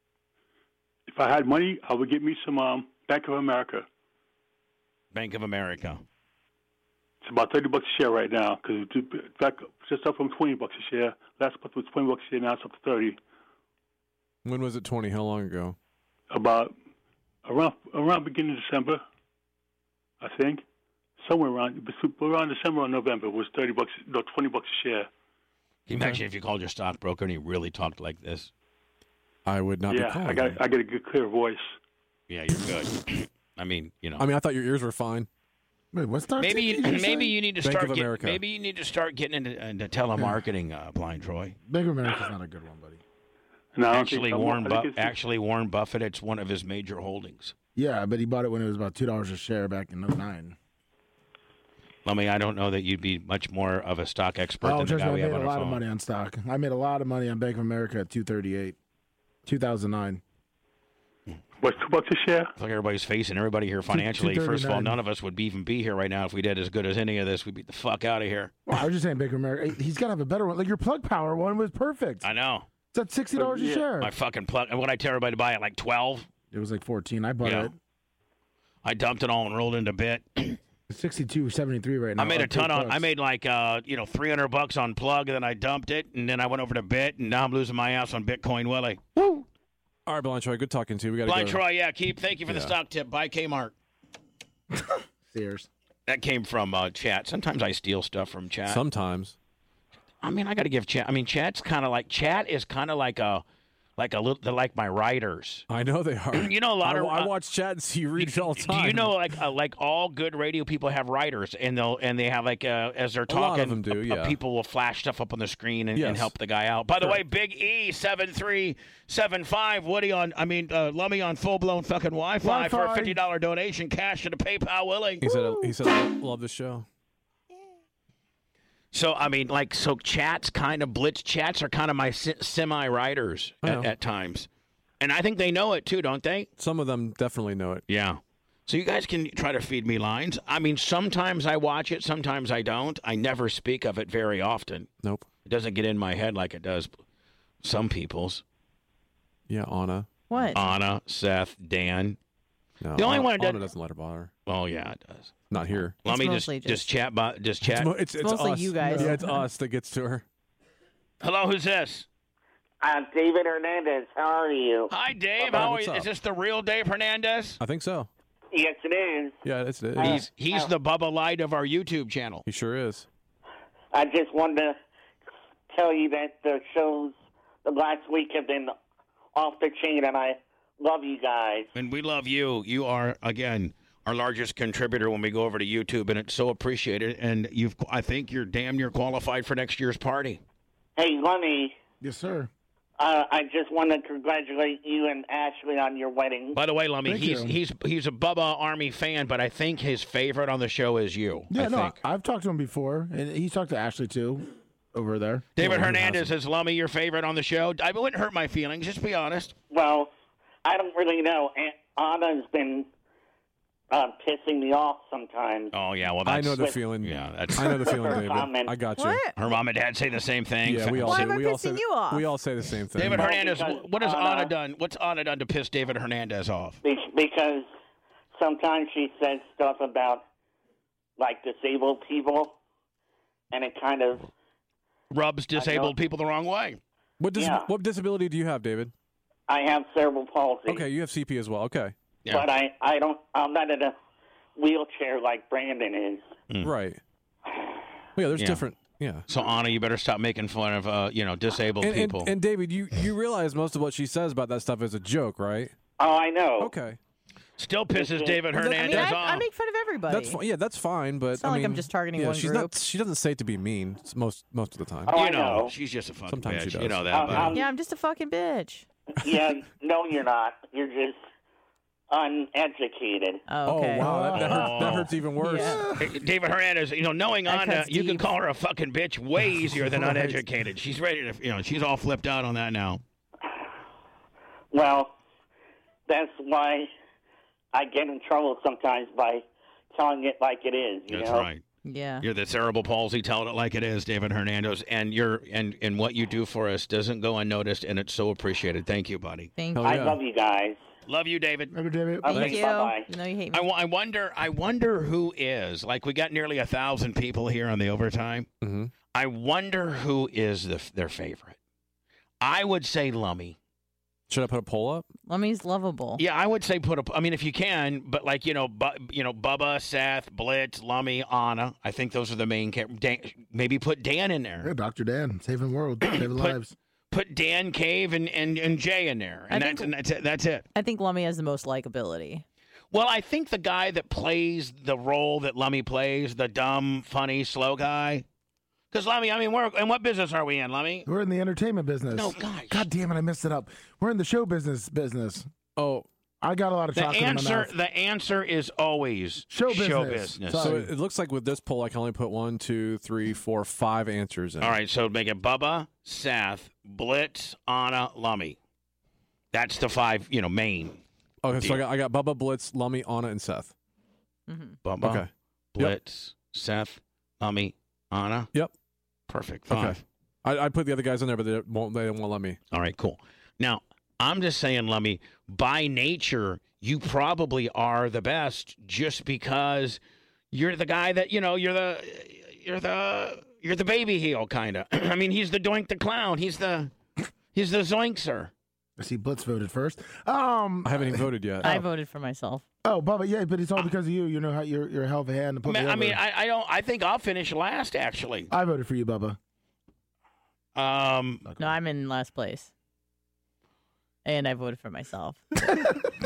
If I had money, I would get me some um, Bank of America. Bank of America. It's about thirty bucks a share right now because back just up from twenty bucks a share. Last month was twenty bucks a share. Now it's up to thirty. When was it twenty? How long ago? About around around beginning of December, I think. Somewhere around around December or November it was thirty bucks, no, twenty bucks a share. Can you imagine if you called your stockbroker and he really talked like this? I would not yeah, be calling. I got him. I get a good clear voice. Yeah, you're good. I mean, you know. I mean, I thought your ears were fine. Wait, what's that? Maybe you, maybe you need to Bank start. of Get, America. maybe you need to start getting into, into telemarketing, uh, Blind Troy. Bank of America's not a good one, buddy. No, I don't Actually, think so. Warren I think Bu- it's- actually Warren Buffett. It's one of his major holdings. Yeah, but he bought it when it was about two dollars a share back in oh nine. I mean, I don't know that you'd be much more of a stock expert Oh, than the trust guy me, I we made have a on our lot of phone. money on stock. I made a lot of money on Bank of America at two thirty-eight, two thousand nine. What's two bucks a share? It's like everybody's facing everybody here financially. First of all, two thirty-nine. none of us would be even be here right now if we did as good as any of this. We'd be the fuck out of here. Well, I was just saying Bank of America. He's got to have a better one. Like your Plug Power one was perfect. I know. It's at sixty dollars Yeah. a share. My fucking plug. And what I tell everybody to buy at like twelve. It was like fourteen. I bought Yeah. it. I dumped it all and rolled into bit. It's sixty-two seventy-three right now. I made a Up ton eight on. bucks. I made like uh you know three hundred bucks on plug, and then I dumped it, and then I went over to bit, and now I'm losing my ass on Bitcoin Willie. Woo! All right, Blind Troy, good talking to you. We got to Blind go. Troy, yeah, keep. Thank you for the Yeah. stock tip. Buy Kmart. Sears. That came from uh, chat. Sometimes I steal stuff from chat. Sometimes. I mean, I got to give chat. I mean, chat's kind of like chat is kind of like a like a little. They're like my writers. I know they are. You know, a lot I, of I uh, watch chat and see you read it all the Do time. you know like uh, like all good radio people have writers, and they'll and they have like uh, as they're A lot talking, of them do, uh, uh, yeah. people will flash stuff up on the screen and, and Yes. help the guy out. By the Sure. way, Big E seven three seven five Woody on I mean uh, Lummy on full blown fucking Wi-Fi, for a Wi-Fi. fifty dollar donation, cash to the PayPal Willie. He said, he said, I love the show. So I mean, like, so chats kind of blitz chats are kind of my se- semi writers I at, know. at times, and I think they know it too, don't they? Some of them definitely know it. Yeah. So you guys can try to feed me lines. I mean, sometimes I watch it, sometimes I don't. I never speak of it very often. Nope. It doesn't get in my head like it does some people's. Yeah, Anna. What? Anna, Seth, Dan. No, The only Anna, one that Anna does- doesn't let her bother. Oh yeah, it does. Not here. Let me just, mostly just just- chat. Bo- just It's, chat. mo- it's, it's mostly us. you guys. Yeah, it's us that gets to her. Hello, who's this? Uh, David Hernandez, how are you? Hi, Dave. Hi, How are what's you? up? Is this the real Dave Hernandez? I think so. Yes, it is. Yeah, it's it. He's he's the Bubba Light of our YouTube channel. He sure is. I just wanted to tell you that the shows the last week have been off the chain, and I love you guys. And we love you. You are, again, our largest contributor when we go over to YouTube, and it's so appreciated. And you've, I think you're damn near qualified for next year's party. Hey, Lenny, Yes, sir. Uh, I just want to congratulate you and Ashley on your wedding. By the way, Lummy, Thank he's you. he's he's a Bubba Army fan, but I think his favorite on the show is you. Yeah, I no, think. I've talked to him before, and he's talked to Ashley too, over there. David No, he Hernandez hasn't. is Lummy your favorite on the show. I wouldn't hurt my feelings. Just be honest. Well, I don't really know. Aunt Anna's been uh, pissing me off sometimes. Oh yeah, well I that's know the With- feeling. yeah. That's I know the feeling, David. Comment. I got you. What? her mom and dad say the same thing. Yeah, we all Why say am I we all say pissing the- you off? we all say the same thing. David Well, Hernandez, because what has Anna- Anna done? What's Anna done to piss David Hernandez off? Be- because sometimes she says stuff about, like, disabled people, and it kind of, Rubs disabled people the wrong way. What dis- Yeah. what disability do you have, David? I have cerebral palsy. Okay, you have C P as well. Okay, Yeah. But I, I don't, I'm not in a wheelchair like Brandon is. Mm. right. Well, yeah, there's Yeah. different. Yeah. So Anna, you better stop making fun of uh, you know, disabled And, and, people. and David, you you realize most of what she says about that stuff is a joke, right? Oh, I know. Okay, Still pisses David I mean, I mean, Hernandez I, off. I make fun of everybody. that's fi- yeah, that's fine. But It's not I like mean, I'm just targeting yeah, one she's group. not. She doesn't say it to be mean s- most most of the time. Oh, you I know, know. she's just a fucking Sometimes bitch. she You does. know that. Uh, buddy. um, Yeah, I'm just a fucking bitch. Yeah, no, you're not. You're just uneducated. Oh, okay. Oh wow, that, that, hurts, that Oh. hurts even worse. Yeah. Hey, David Hernandez, you know, knowing That Anna, cuts you can deep. call her a fucking bitch way easier than Right. uneducated. She's ready to, you know, she's all flipped out on that now. Well, that's why I get in trouble sometimes by telling it like it is. You That's know? right. Yeah. You're the cerebral palsy, telling it like it is, David Hernandez, and you're and and what you do for us doesn't go unnoticed, and it's so appreciated. Thank you, buddy. Thank Hell you. I yeah. love you guys. Love you, David. Maybe David. Okay, Thank you. bye-bye. You know you hate me. I, w- I wonder. I wonder who is like. We got nearly a thousand people here on the overtime. hmm I wonder who is the, their favorite. I would say Lummy. Should I put a poll up? Lummy's lovable. Yeah, I would say put a. I mean, if you can, but like you know, bu- you know, Bubba, Seth, Blitz, Lummy, Anna. I think those are the main. Ca- Dan, maybe put Dan in there. Yeah, Doctor Dan, saving world, saving lives. Put Dan, Cave, and, and, and Jay in there, and I that's think- and that's it. That's it. I think Lummy has the most likability. Well, I think the guy that plays the role that Lummy plays, the dumb, funny, slow guy. Because Lummy, I mean, we're in what business are we in, Lummy? We're in the entertainment business. No, gosh. God damn it, I messed it up. We're in the show business business. Oh, I got a lot of The chocolate in my answer, mouth. the answer is always Show Show business. business. Sorry. so it, it looks like with this poll, I can only put one, two, three, four, five answers in. All right, so make it Bubba, Seth, Blitz, Anna, Lummy. That's the five, you know, main. Okay, so I got I got Bubba, Blitz, Lummy, Anna, and Seth. Mm-hmm. Bubba, Okay. Blitz, Seth, Lummy, Anna. Yep. Perfect. Five. Okay. I, I put the other guys in there, but they won't. They won't let me. All right, cool. Now, I'm just saying, Lummy, by nature, you probably are the best just because you're the guy that, you know, you're the you're the you're the baby heel kind of. I mean, he's the Doink the Clown. He's the he's the Zoinkser. I see Blitz voted first. Um, I haven't even voted yet. I voted for myself. oh, Bubba, yeah, but it's all because of you. You know how you're you're a hell of a hand to I put mean, me I, over. mean I, I don't I think I'll finish last actually. I voted for you, Bubba. Um No, I'm in last place. And I voted for myself. God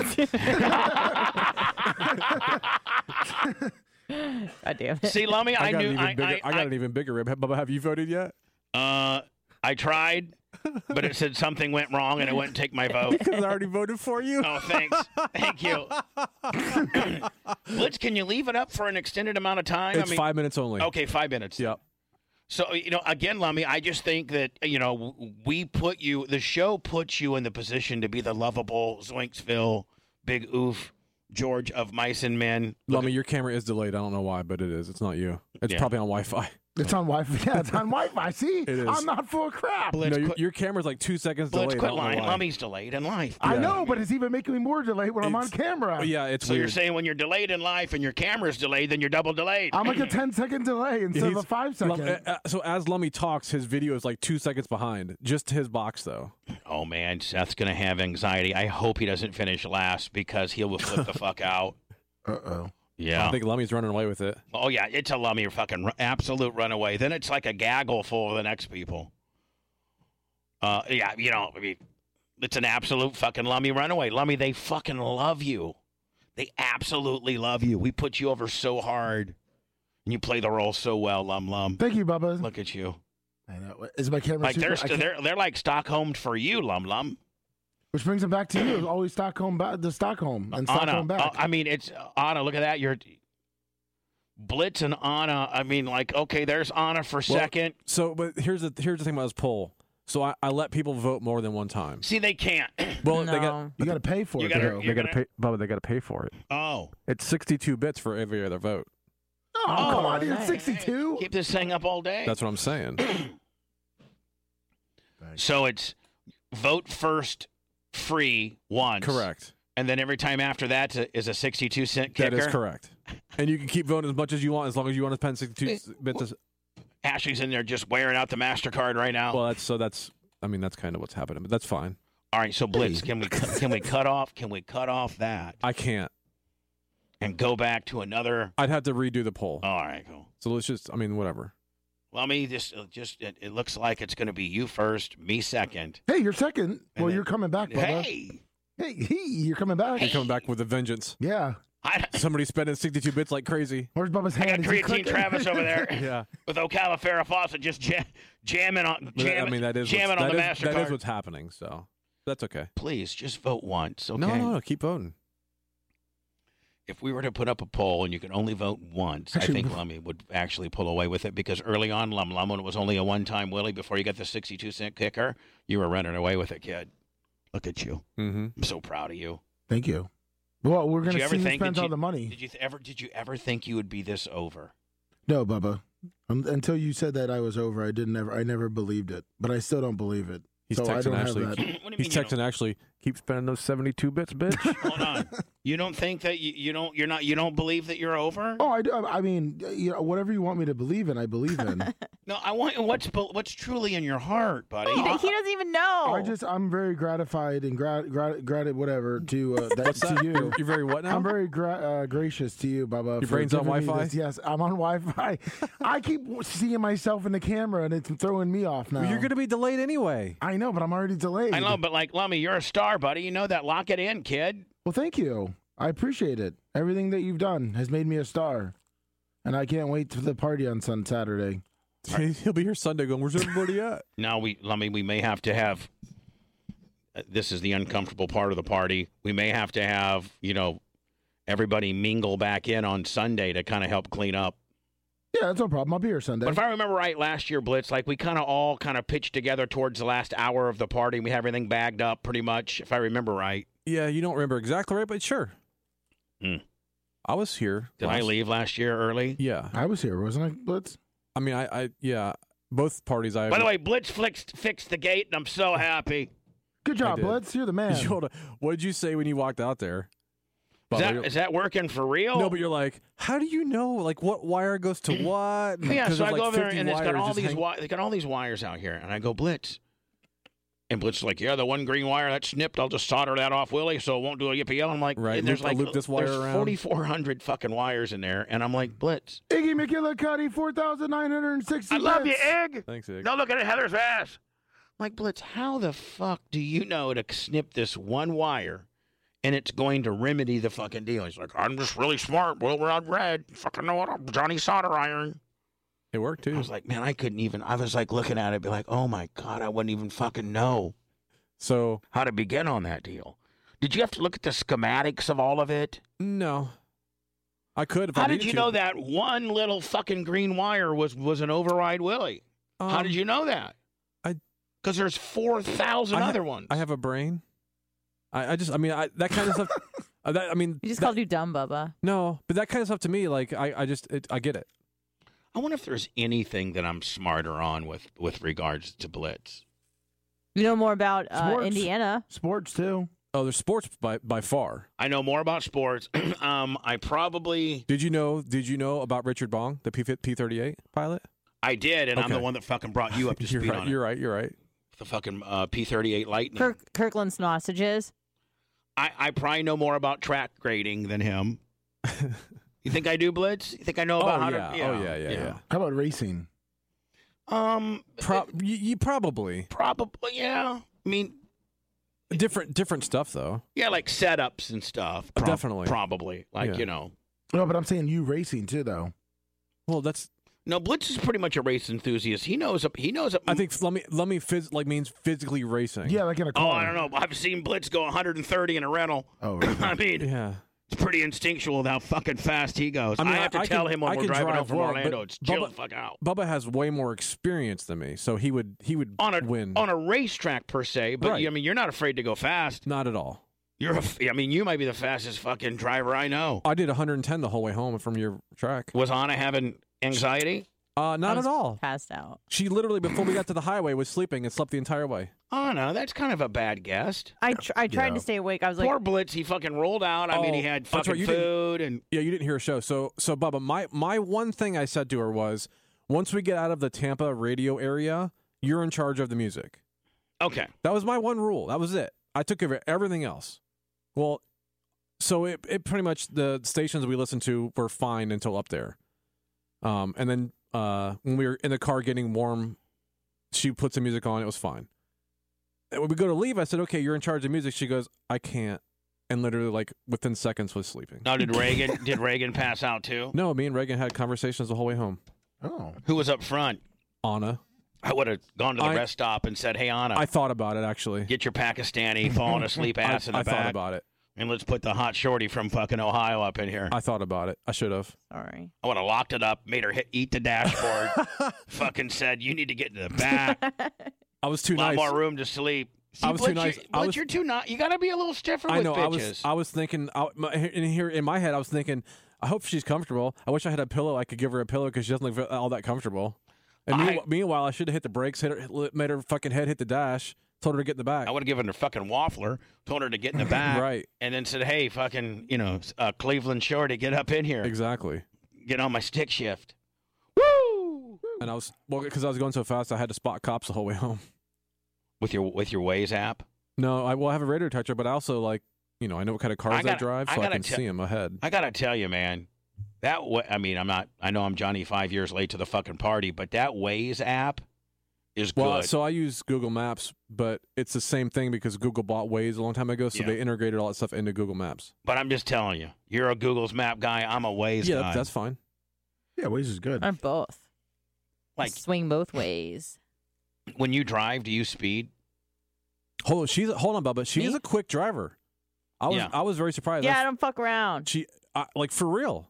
damn it. see, Lummy, I, I got knew an even I, bigger. I, I, got an even bigger rib. Bubba, have you voted yet? uh I tried, but it said something went wrong and it wouldn't take my vote. Because I already voted for you. Oh, thanks. Thank you. Blitz, can you leave it up for an extended amount of time? It's I mean, five minutes only. Okay, five minutes. Yep. So, you know, again, Lummy, I just think that, you know, we put you, the show puts you in the position to be the lovable Zoinksville, Big Oof, George of Mice and Men. Lummy, your camera is delayed. I don't know why, but it is. It's not you. It's Yeah. probably on Wi-Fi. It's on Wi-Fi. Yeah, it's on Wi-Fi. See, It is. I'm not full of crap. Blitz, no, your, quit, your camera's like two seconds Blitz, delayed. I quit don't know lying. why. Lummy's delayed in life. I Yeah. know, but it's even making me more delayed when I'm on It's- camera. Oh, yeah, it's So weird. you're saying when you're delayed in life and your camera's delayed, then you're double delayed. I'm like a ten second delay instead of a He's- five Lum- second. uh, uh, so as Lummy talks, his video is like two seconds behind. Just his box, though. Oh, man, Seth's going to have anxiety. I hope he doesn't finish last because he will flip the fuck out. Uh oh. Yeah. I think Lummy's running away with it. Oh, yeah, it's a Lummy fucking ru- absolute runaway. Then it's like a gaggle full of the next people. Uh, yeah, you know, I mean, it's an absolute fucking Lummy runaway. Lummy, they fucking love you. They absolutely love you. We put you over so hard, and you play the role so well, Lum Lum. Thank you, Bubba. Look at you. I know. Is my camera Like super? they're I st- can't- they're they're like Stockholmed for you, Lum Lum. Which brings them back to you. Always Stockholm, ba- the Stockholm, and Stockholm Anna, back. uh, I mean, it's Anna. Look at that. You're Blitz and Anna. I mean, like, okay, there's Anna for Well, second. So, but here's the here's the thing about this poll. So I, I let people vote more than one time. See, they can't. Well, no. they got you got to pay for You it. gotta- though. you they got to gonna- pay, Bubba. They got to pay for it. Oh, It's sixty-two bits for every other vote. oh, Oh, come on, you're nice. sixty-two. keep this thing up all day. That's what I'm saying. So it's vote first, free once. Correct. And then every time after that is a sixty-two cent kicker. That is correct. And you can keep voting as much as you want as long as you want to spend sixty-two bits. Ashley's in there just wearing out the MasterCard right now. Well, that's so that's. I mean, that's kind of what's happening, but that's fine. All right, so Blitz, can we can we cut off can we cut off that I can't. and go back to another? I'd have to redo the poll. All right, cool. So let's just. I mean, whatever. Well, I mean, just uh, just it, it looks like it's going to be you first, me second. Hey, you're second. And Well, then- you're coming back, Bubba. Hey, Hey, hey, you're coming back. You're coming back with a vengeance. Yeah. I, Somebody's spending sixty-two bits like crazy. Where's Bubba's I got hand? Is he Creatine clicking? Travis over there Yeah. with Ocala Farrah Fawcett just jam, jamming on But that- jamming, I mean, that is jamming what's, on the that is, that MasterCard. is what's happening. So that's okay. Please just vote once, okay? No, no, no. Keep voting. If we were to put up a poll and you could only vote once, Actually, I think Lummy would actually pull away with it because early on, Lum Lum, when it was only a one-time Willie before you got the sixty-two cent kicker, you were running away with it, kid. Look at you. Mm-hmm. I'm so proud of you. Thank you. Well, we're Did going you to ever see who think- spends did all you- the money. Did you th- ever did you ever think you would be this over? No, Bubba. Um, until you said that I was over, I didn't ever. I never believed it, but I still don't believe it. He's so I texting don't Ashley. have that. What do you He's mean you texting actually. Keep spending those seventy-two bits, bitch. Hold on. You don't think that you, you don't you're not you don't believe that you're over? Oh, I do. I mean, you know, whatever you want me to believe in, I believe in. No, I want what's what's truly in your heart, buddy. He, he doesn't even know. I just, I'm very gratified and grat, grat, grat whatever to uh, that, to you. You're, you're very what now? I'm very gra- uh, gracious to you, Bubba. Your for brain's on giving me Wi-Fi? this. Yes, I'm on Wi-Fi. I keep seeing myself in the camera, and it's throwing me off now. Well, you're going to be delayed anyway. I know, but I'm already delayed. I know, but like Lummy, you're a star, buddy. You know that. Lock it in, kid. Well, thank you. I appreciate it. Everything that you've done has made me a star, and I can't wait for the party on Sun Saturday. He'll be here Sunday going, where's everybody at? Now we, Lummy, we may have to have. Uh, this is the uncomfortable part of the party. We may have to have you know everybody mingle back in on Sunday to kind of help clean up. Yeah, that's no problem. I'll be here Sunday. But if I remember right, last year, Blitz, like we kind of all kind of pitched together towards the last hour of the party. We have everything bagged up pretty much, if I remember right. Yeah, you don't remember exactly right, but sure. Hmm. I was here. Did last- I leave last year early? Yeah. I was here, wasn't I, Blitz? I mean, I, I yeah, both parties I By the way, Blitz fixed, fixed the gate, and I'm so happy. Good job, did. Blitz. You're the man. Hold on. What did you say when you walked out there? Is Bubba, that, you're- is that working for real? no, but you're like, how do you know? Like, what wire goes to what? yeah, 'Cause so there's I go like over there, fifty and it's got wires all just these hang- wi- they got all these wires out here, and I go, Blitz. And Blitz is like, yeah, the one green wire that's snipped, I'll just solder that off, Willie, so it won't do a yippee. I'm like, Right, and there's loop- I'll like loop this wire there's around. forty-four hundred fucking wires in there, and I'm like, Blitz, Iggy McGillicuddy, four thousand nine hundred sixty I love you, bits. Egg. Thanks, Ig. No looking at Heather's ass. I'm like, Blitz, how the fuck do you know to snip this one wire and it's going to remedy the fucking deal? He's like, I'm just really smart. Well, Rod Red. Fucking know what? I'm Johnny Solder Iron. It worked I too. was like, man, I couldn't even. I was like looking at it, be like, oh my God, I wouldn't even fucking know So how to begin on that deal. Did you have to look at the schematics of all of it? no, I could. If How I did needed you to. know that one little fucking green wire was was an override Willie? How Um, did you know that? I- Because there's four thousand I ha- other ones. I have a brain. I, I just, I mean, I, that kind of stuff. uh, that, I mean, You just that- called you dumb, Bubba. no, but that kind of stuff to me, like, I, I just, it, I get it. I wonder if there's anything that I'm smarter on with, with regards to Blitz. You know more about uh, Sports. Indiana. Sports, too. Oh, there's sports by by far. I know more about sports. um, I probably Did you know? Did you know about Richard Bong, the P P thirty-eight pilot? I did, and I'm Okay. the one that fucking brought you up to You're speed right. on You're it. right. You're right. The fucking uh, P thirty-eight Lightning. Kirk, Kirkland sausages. I, I probably know more about track grading than him. You think I do, Blitz? You think I know about oh, how yeah. to? oh yeah, yeah, yeah. How about racing? Um, Pro- you, you probably probably, yeah. I mean, different different stuff though. yeah, like setups and stuff. Definitely. Probably. Like, Yeah. you know. No, but I'm saying you racing, too, though. Well, that's No, Blitz is pretty much a race enthusiast. He knows. He knows. I think let me let me phys, like means physically racing. Yeah, like in a car. Oh, I don't know. I've seen Blitz go one hundred thirty in a rental. Oh, really? I mean, Yeah. it's pretty instinctual with how fucking fast he goes. I, I mean, have to I tell can- him when I we're can driving drive home from well, Orlando. but It's chill Bubba- the fuck out. Bubba has way more experience than me, so he would he would On a win. on a racetrack per se, but Right. I mean, you're not afraid to go fast. Not at all. You're. A, f- I mean, you might be the fastest fucking driver I know. I did one hundred ten the whole way home from your track. Was Anna having anxiety? Uh, I not was at all. Passed out. She literally, before we got to the highway, was sleeping and slept the entire way. Oh no, that's kind of a bad guest. I tr- I tried Yeah. to stay awake. I was like, Poor Blitz, he fucking rolled out. I mean, he Oh, had that's right, fucking you didn't- food and Yeah, you didn't hear a show. So, so Bubba, my my one thing I said to her was, once we get out of the Tampa radio area, you're in charge of the music. okay. That was my one rule. That was it. I took care of everything else. Well, so it it pretty much the stations we listened to were fine until up there. Um, and then uh, when we were in the car getting warm, she put some music on. It was fine. And when we go to leave, I said, "Okay, you're in charge of music." She goes, "I can't," and literally, like within seconds, was sleeping. Now, did Reagan did Reagan pass out too? No, me and Reagan had conversations the whole way home. Oh. Who was up front? Anna, I would have gone to the I- rest stop and said, "Hey, Anna, I thought about it actually. get your Pakistani falling asleep I, ass in the I back, thought about it. and let's put the hot shorty from fucking Ohio up in here." I thought about it. I should have. sorry. I would have locked it up, made her hit, eat the dashboard, fucking said, "You need to get to the back. I was too A lot nice. more room to sleep." See, I was Blitz, too nice. You're, I Blitz, was- you're too not. You got to be a little stiffer I with know. I was. bitches. I was thinking. I, my, in here in my head, I was thinking. I hope she's comfortable. I wish I had a pillow. I could give her a pillow because she doesn't look all that comfortable. And I- meanwhile, meanwhile, I should have hit the brakes, hit her, made her fucking head hit the dash, told her to get in the back. I would have given her fucking waffler, told her to get in the back, Right. and then said, "Hey, fucking, you know, uh, Cleveland Shorty, get up in here, Exactly. get on my stick shift." Woo! And I was well because I was going so fast, I had to spot cops the whole way home. With your with your Waze app, No, I will have a radar detector, but I also like you know I know what kind of cars I, gotta- drive, I so I, gotta can tell- see them ahead. I gotta tell you, man, that wa- I mean, I'm not. I know I'm Johnny five years late to the fucking party, but that Waze app is good. Well, so I use Google Maps, but it's the same thing because Google bought Waze a long time ago, so Yeah. they integrated all that stuff into Google Maps. but I'm just telling you, you're a Google's map guy. I'm a Waze yeah, guy. that's fine. Yeah, Waze is good. Or both. Like Swing both ways. when you drive, do you speed? Hold on, she's hold on, Bubba. She's Me? a quick driver. I was Yeah. I was very surprised. Yeah, I That's- don't fuck around. she I, like for real.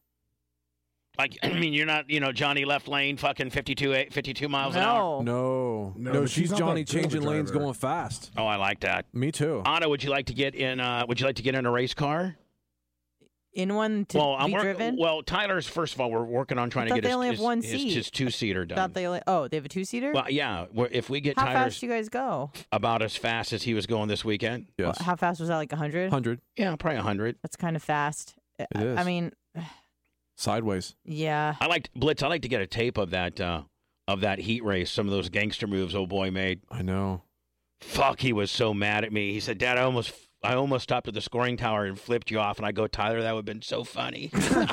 Like, I mean, you're not, you know, Johnny left lane, fucking fifty-two, eight- fifty-two miles an hour. No. No, No, no, but she's she's not Johnny that good of a changing lanes, driver. going fast. Oh, I like that. Me too. Anna, would you like to get in? Uh, would you like to get in a race car? In one to well, I'm be work- driven? Well, Tyler's first of all, we're working on trying I to thought get they his, only have his, one his, seat. his two-seater done. Thought they only, oh, they have a two-seater? Well, yeah. we're- If we get How Tyler's fast do you guys go? about as fast as he was going this weekend, Yes, How fast was that, like one hundred? hundred yeah, probably a hundred. That's kind of fast. It is. I mean, sideways. yeah. I like Blitz. I like to get a tape of that uh, of that heat race. Some of those gangster moves old boy made. I know. Fuck, he was so mad at me. He said, "Dad, I almost." I almost stopped at the scoring tower and flipped you off. And I go, Tyler, that would have been so funny.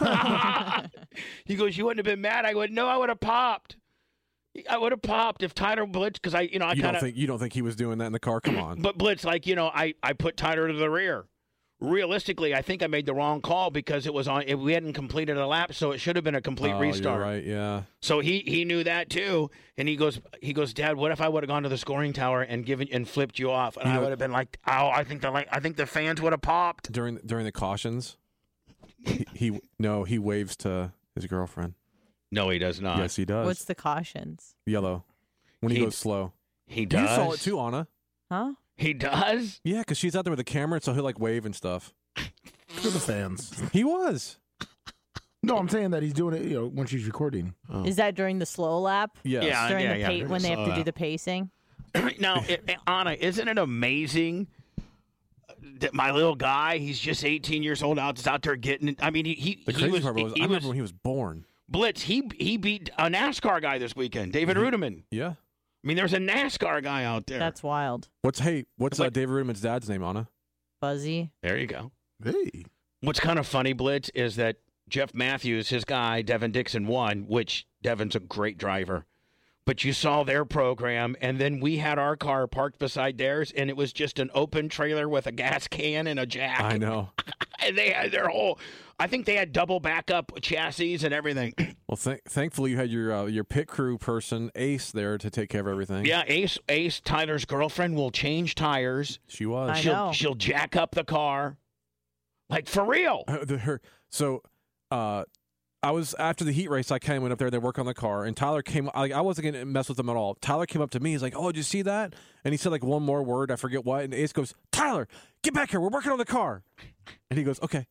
He goes, you wouldn't have been mad. I went, no, I would have popped. I would have popped if Tyler Blitz, because I, you know, I You kind don't of. think you don't think he was doing that in the car? Come on. But Blitz, like, you know, I, I put Tyler to the rear. Realistically, I think I made the wrong call because it was on. It, we hadn't completed a lap, so it should have been a complete oh, restart. You're right. Yeah. So he he knew that too, and he goes he goes, Dad, what if I would have gone to the scoring tower and given and flipped you off, and You I know- would have been like, oh, I think the like I think the fans would have popped. During during the cautions, he, he no he waves to his girlfriend. No, he does not. Yes, he does. What's the cautions? Yellow when he, He- goes slow? He does. You saw it too, Anna. Huh? He does. Yeah, because she's out there with the camera, so he'll like wave and stuff. For the fans. He was. No, I'm saying that he's doing it, you know, when she's recording. Oh. Is that during the slow lap? Yes. Yeah. During the yeah, pa- during when the they have slow to do lap. the pacing? Now, it, it- Anna, isn't it amazing that my little guy, he's just eighteen years old, out, just out there getting it. I mean, he he, The he crazy was, part was, he I was remember when he was born. Blitz. He he beat a NASCAR guy this weekend, David Rudiman. Yeah. I mean, there's a NASCAR guy out there. That's wild. What's hey? What's It's uh, like- David Rudiman's dad's name, Anna? Buzzy. There you go. Hey. What's kind of funny, Blitz, is that Jeff Matthews, his guy, Devin Dixon, won, which Devin's a great driver. But you saw their program, and then we had our car parked beside theirs, and it was just an open trailer with a gas can and a jack. I know. And they had their whole, I think they had double backup chassis and everything. Well, th- thankfully you had your uh, your pit crew person Ace there to take care of everything. Yeah, Ace, Ace, Tyler's girlfriend will change tires. She was. I she'll know. she'll jack up the car, like for real. Uh, the, her, so, uh, I was after the heat race. I kind of went up there. They work on the car, and Tyler came. Like I wasn't gonna mess with them at all. Tyler came up to me. He's like, "Oh, did you see that?" And he said like one more word. I forget what. And Ace goes, "Tyler, get back here. We're working on the car." And he goes, "Okay."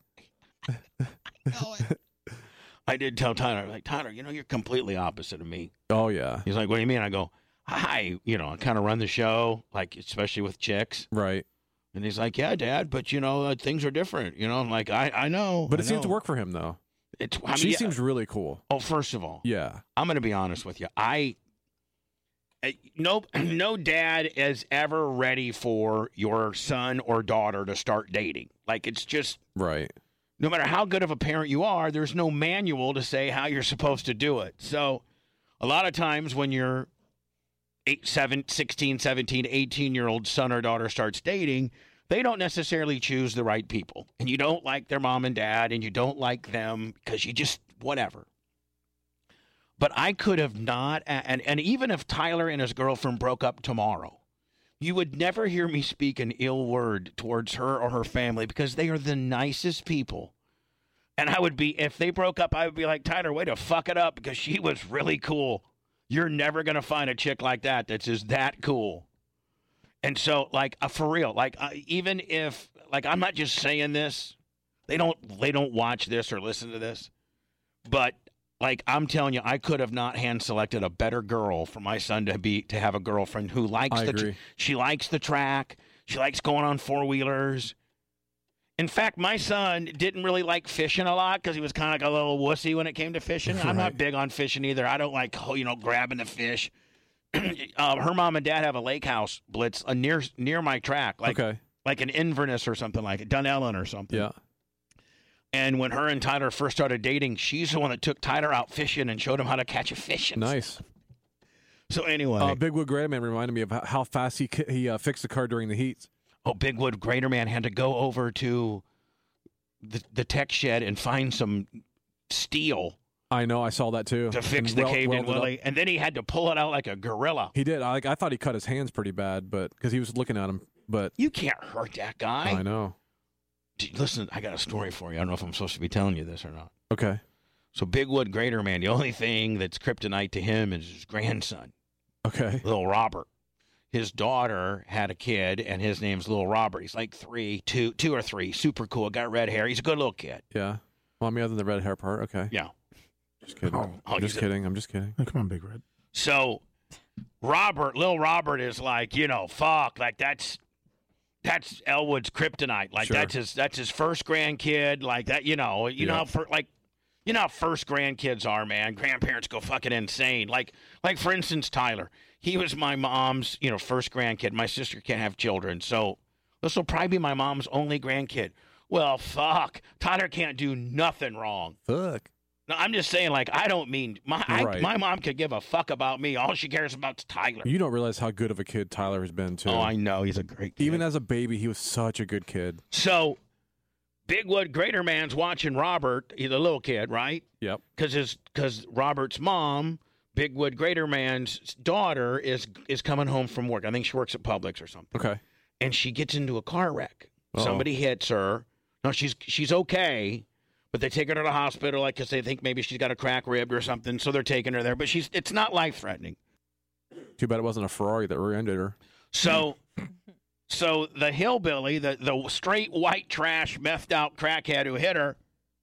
I did tell Tyler, like, Tyler, you know, you're completely opposite of me. Oh yeah. He's like, what do you mean? I go, hi, you know, I kind of run the show, like, especially with chicks. Right. And he's like, yeah, Dad, but, you know, uh, things are different. You know, I'm like, I, I know. But I it seems to know. work for him though. It's, I mean, She yeah. seems really cool. Oh, first of all, Yeah. I'm going to be honest with you. I, uh, no, no dad is ever ready for your son or daughter to start dating. Like, it's just, Right. no matter how good of a parent you are, there's no manual to say how you're supposed to do it. So a lot of times when your eight, seven, sixteen, seventeen, eighteen-year-old son or daughter starts dating, they don't necessarily choose the right people. And you don't like their mom and dad, and you don't like them because you just, whatever. But I could have not, and, and even if Tyler and his girlfriend broke up tomorrow, you would never hear me speak an ill word towards her or her family because they are the nicest people. And I would be, if they broke up, I would be like, Tyler, way to fuck it up because she was really cool. You're never going to find a chick like that that's just that cool. And so, like, uh, for real, like, uh, even if, like, I'm not just saying this. They don't, they don't watch this or listen to this. But, like, I'm telling you, I could have not hand selected a better girl for my son to be to have a girlfriend who likes I the agree. she likes the track, she likes going on four wheelers. In fact, my son didn't really like fishing a lot because he was kind of like a little wussy when it came to fishing. I'm not Right. big on fishing either. I don't like you know grabbing the fish. uh, her mom and dad have a lake house, Blitz, uh, near near my track, like Okay. like an Inverness or something like it, Dunellen or something. Yeah. And when her and Tyler first started dating, she's the one that took Tyler out fishing and showed him how to catch a fish. and Nice. stuff. So anyway, Uh, Big Wood Gray Man reminded me of how- how fast he ki- he uh, fixed the car during the heats. oh, Bigwood Greater Man had to go over to the the tech shed and find some steel I know. I saw that too. to fix And the wel- caved-in welded up. Willie, and then he had to pull it out like a gorilla. He did. I, like, I thought he cut his hands pretty bad, but because he was looking at him. But You can't hurt that guy. I know. Gee, Listen, I got a story for you. I don't know if I'm supposed to be telling you this or not. Okay. So Bigwood Greater Man, the only thing that's kryptonite to him is his grandson, Okay. little Robert. His daughter had a kid, and his name's little Robert. He's like three, two, two or three. Super cool. Got red hair. He's a good little kid. Yeah. Well, I mean, other than the red hair part. Okay. Yeah. Just kidding. Oh, oh, I'm just he's a- kidding. I'm just kidding. Oh, come on, Big Red. So Robert, little Robert is like, you know, fuck, like that's that's Elwood's kryptonite. Like Sure. that's his that's his first grandkid. Like that, you know, you know Yeah. how for like you know how first grandkids are, man. Grandparents go fucking insane. Like like for instance, Tyler. He was my mom's, you know, first grandkid. My sister can't have children, so this will probably be my mom's only grandkid. Well, fuck. Tyler can't do nothing wrong. Fuck. No, I'm just saying, like, I don't mean my I, Right. my mom could give a fuck about me. All she cares about is Tyler. You don't realize how good of a kid Tyler has been too. Oh, I know. He's a great kid. Even as a baby, he was such a good kid. So, Bigwood Greater Man's watching Robert, he's a little kid, right? Yep. Because his because Robert's mom, Bigwood Greater Man's daughter, is is coming home from work. I think she works at Publix or something. Okay. And she gets into a car wreck. Uh-oh. Somebody hits her. No, she's she's okay, but they take her to the hospital, like, because they think maybe she's got a crack rib or something. So they're taking her there, but she's it's not life threatening. Too bad it wasn't a Ferrari that rear-ended her. So, so the hillbilly, the the straight white trash, methed out crackhead who hit her,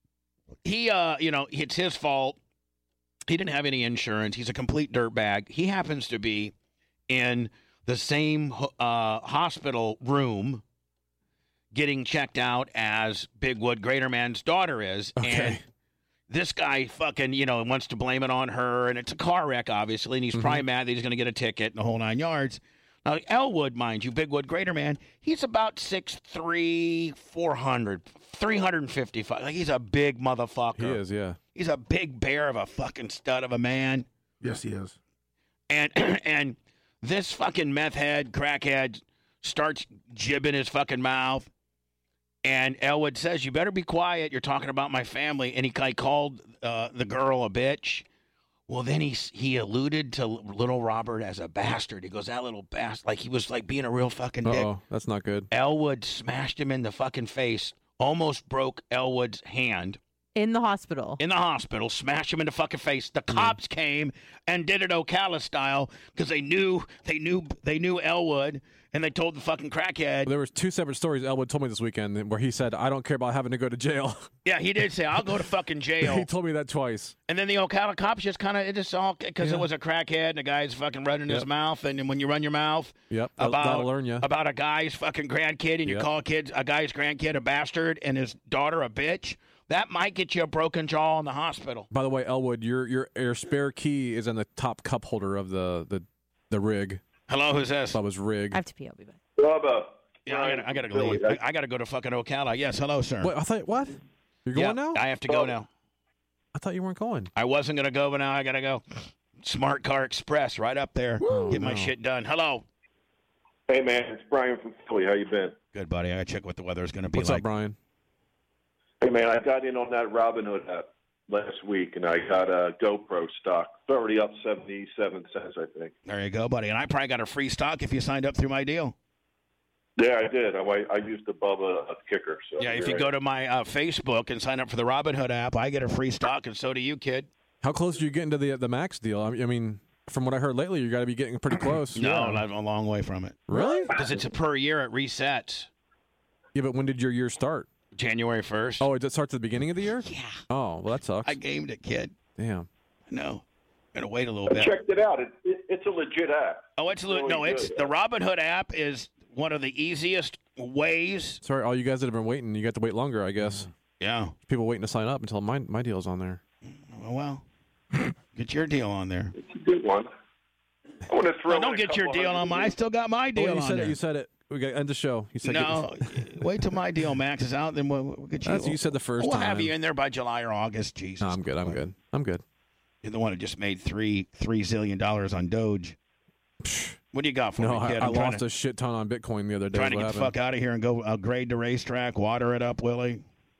he, uh, you know, it's his fault. He didn't have any insurance. He's a complete dirtbag. He happens to be in the same uh, hospital room, getting checked out as Bigwood Greater Man's daughter is, Okay. and this guy fucking, you know, wants to blame it on her, and it's a car wreck, obviously, and he's probably mad that he's going to get a ticket and the whole nine yards. Now, Elwood, mind you, Bigwood Greater Man, he's about six three, four hundred, three fifty-five. Like, he's a big motherfucker. He is, yeah. He's a big bear of a fucking stud of a man. Yes, he is. And and this fucking meth head, crackhead, starts jibbing his fucking mouth. And Elwood says, "You better be quiet. You're talking about my family." And he, he called uh, the girl a bitch. Well, then he he alluded to little Robert as a bastard. He goes, "That little bastard," like he was like being a real fucking dick. Oh, that's not good. Elwood smashed him in the fucking face, almost broke Elwood's hand. In the hospital. In the hospital, smashed him in the fucking face. The cops came and did it Ocala style because they knew they knew they knew Elwood, and they told the fucking crackhead. There was two separate stories Elwood told me this weekend where he said, "I don't care about having to go to jail." Yeah, he did say, "I'll go to fucking jail." He told me that twice. And then the Ocala cops just kind of, it just all, because Yeah. it was a crackhead and the guy's fucking running Yep. his mouth. And then when you run your mouth Yep, that'll, about, that'll learn you. about a guy's fucking grandkid and you Yep. call kids, a guy's grandkid a bastard and his daughter a bitch, that might get you a broken jaw in the hospital. By the way, Elwood, your your your spare key is in the top cup holder of the the, the rig. Hello, who's this? Bubba's rig. I have to pee. I'll be back. Bubba. Yeah, I gotta, I gotta go leave. I, I gotta go to fucking Ocala. Yes, hello, sir. Wait, I thought what? You're going yeah, now? I have to go now. I thought you weren't going. I wasn't gonna go, but now I gotta go. Smart Car Express, right up there. Woo, Get my no. shit done. Hello. Hey, man, it's Brian from Philly. How you been? Good, buddy. I gotta check what the weather is gonna be What's like. up, Brian? Hey, man, I got in on that Robinhood app last week, and I got a GoPro stock. It's already up seventy-seven cents, I think. There you go, buddy. And I probably got a free stock if you signed up through my deal. Yeah, I did. I, I used the Bubba kicker. So Yeah, if you're you go right. to my uh, Facebook and sign up for the Robinhood app, I get a free stock, and so do you, kid. How close are you getting to the the max deal? I mean, from what I heard lately, you got to be getting pretty close. No, Yeah. I'm a long way from it. Really? Because it's a per year. It resets Yeah, but when did your year start? January first. Oh, did it start at the beginning of the year? Yeah. Oh, well, that sucks. I gamed it, kid. Damn. No. Gotta wait a little I bit. checked it out. It, it, it's a legit app. Oh, it's li- no, really it's good. the Robinhood app is one of the easiest ways. Sorry, all you guys that have been waiting, you got to wait longer, I guess. Yeah. People waiting to sign up until my my deal's on there. Oh, well, get your deal on there. It's a good one. I want to throw. No, in don't a get your couple deal on hundred mine. I still got my Oh, deal you on said there. it. You said it. We got to end the show. You said No, wait till my deal maxes out, then we'll, we'll get you. That's what you said the first we'll time. have you in there by July or August. Jesus. No, I'm good. I'm good. I'm good. You're the one who just made three three zillion dollars on Doge. What do you got for No, me, I, kid? I I'm trying lost to, a shit ton on Bitcoin the other day. trying to What get the happened? fuck out of here and go uh, grade the racetrack, water it up, Willie.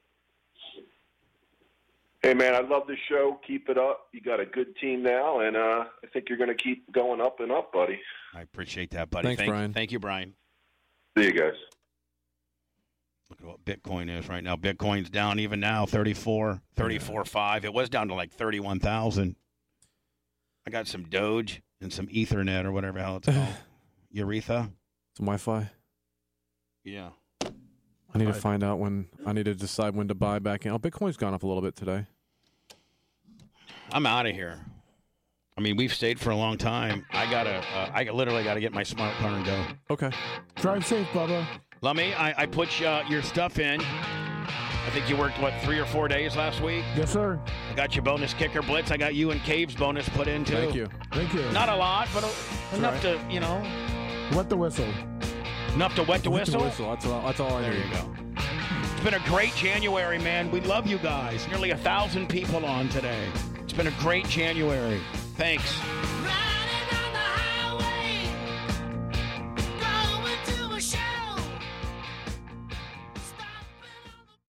Hey, man, I love the show. Keep it up. You got a good team now, and uh, I think you're going to keep going up and up, buddy. I appreciate that, buddy. Thanks, thank, Brian. Thank you, Brian. See you guys. Look at what Bitcoin is right now. Bitcoin's down even now, thirty-four, thirty-four point five. It was down to like thirty-one thousand. I got some Doge and some Ethernet or whatever the hell it's called. Urethra? Some Wi-Fi. Yeah. I need to find out when. I need to decide when to buy back in. Oh, Bitcoin's gone up a little bit today. I'm out of here. I mean, we've stayed for a long time. I gotta, uh, I literally gotta get my smart car and go. Okay. Drive safe, Bubba. Lummy, I, I put uh, your stuff in. I think you worked, what, three or four days last week? Yes, sir. I got your bonus kicker blitz. I got you and Cave's bonus put in, too. Thank you. Thank you. Not a lot, but a, enough to, you know, Wet the whistle. enough to wet the Wet the whistle. whistle. That's all. That's all I There need. you go. It's been a great January, man. We love you guys. Nearly a thousand people on today. It's been a great January. Thanks.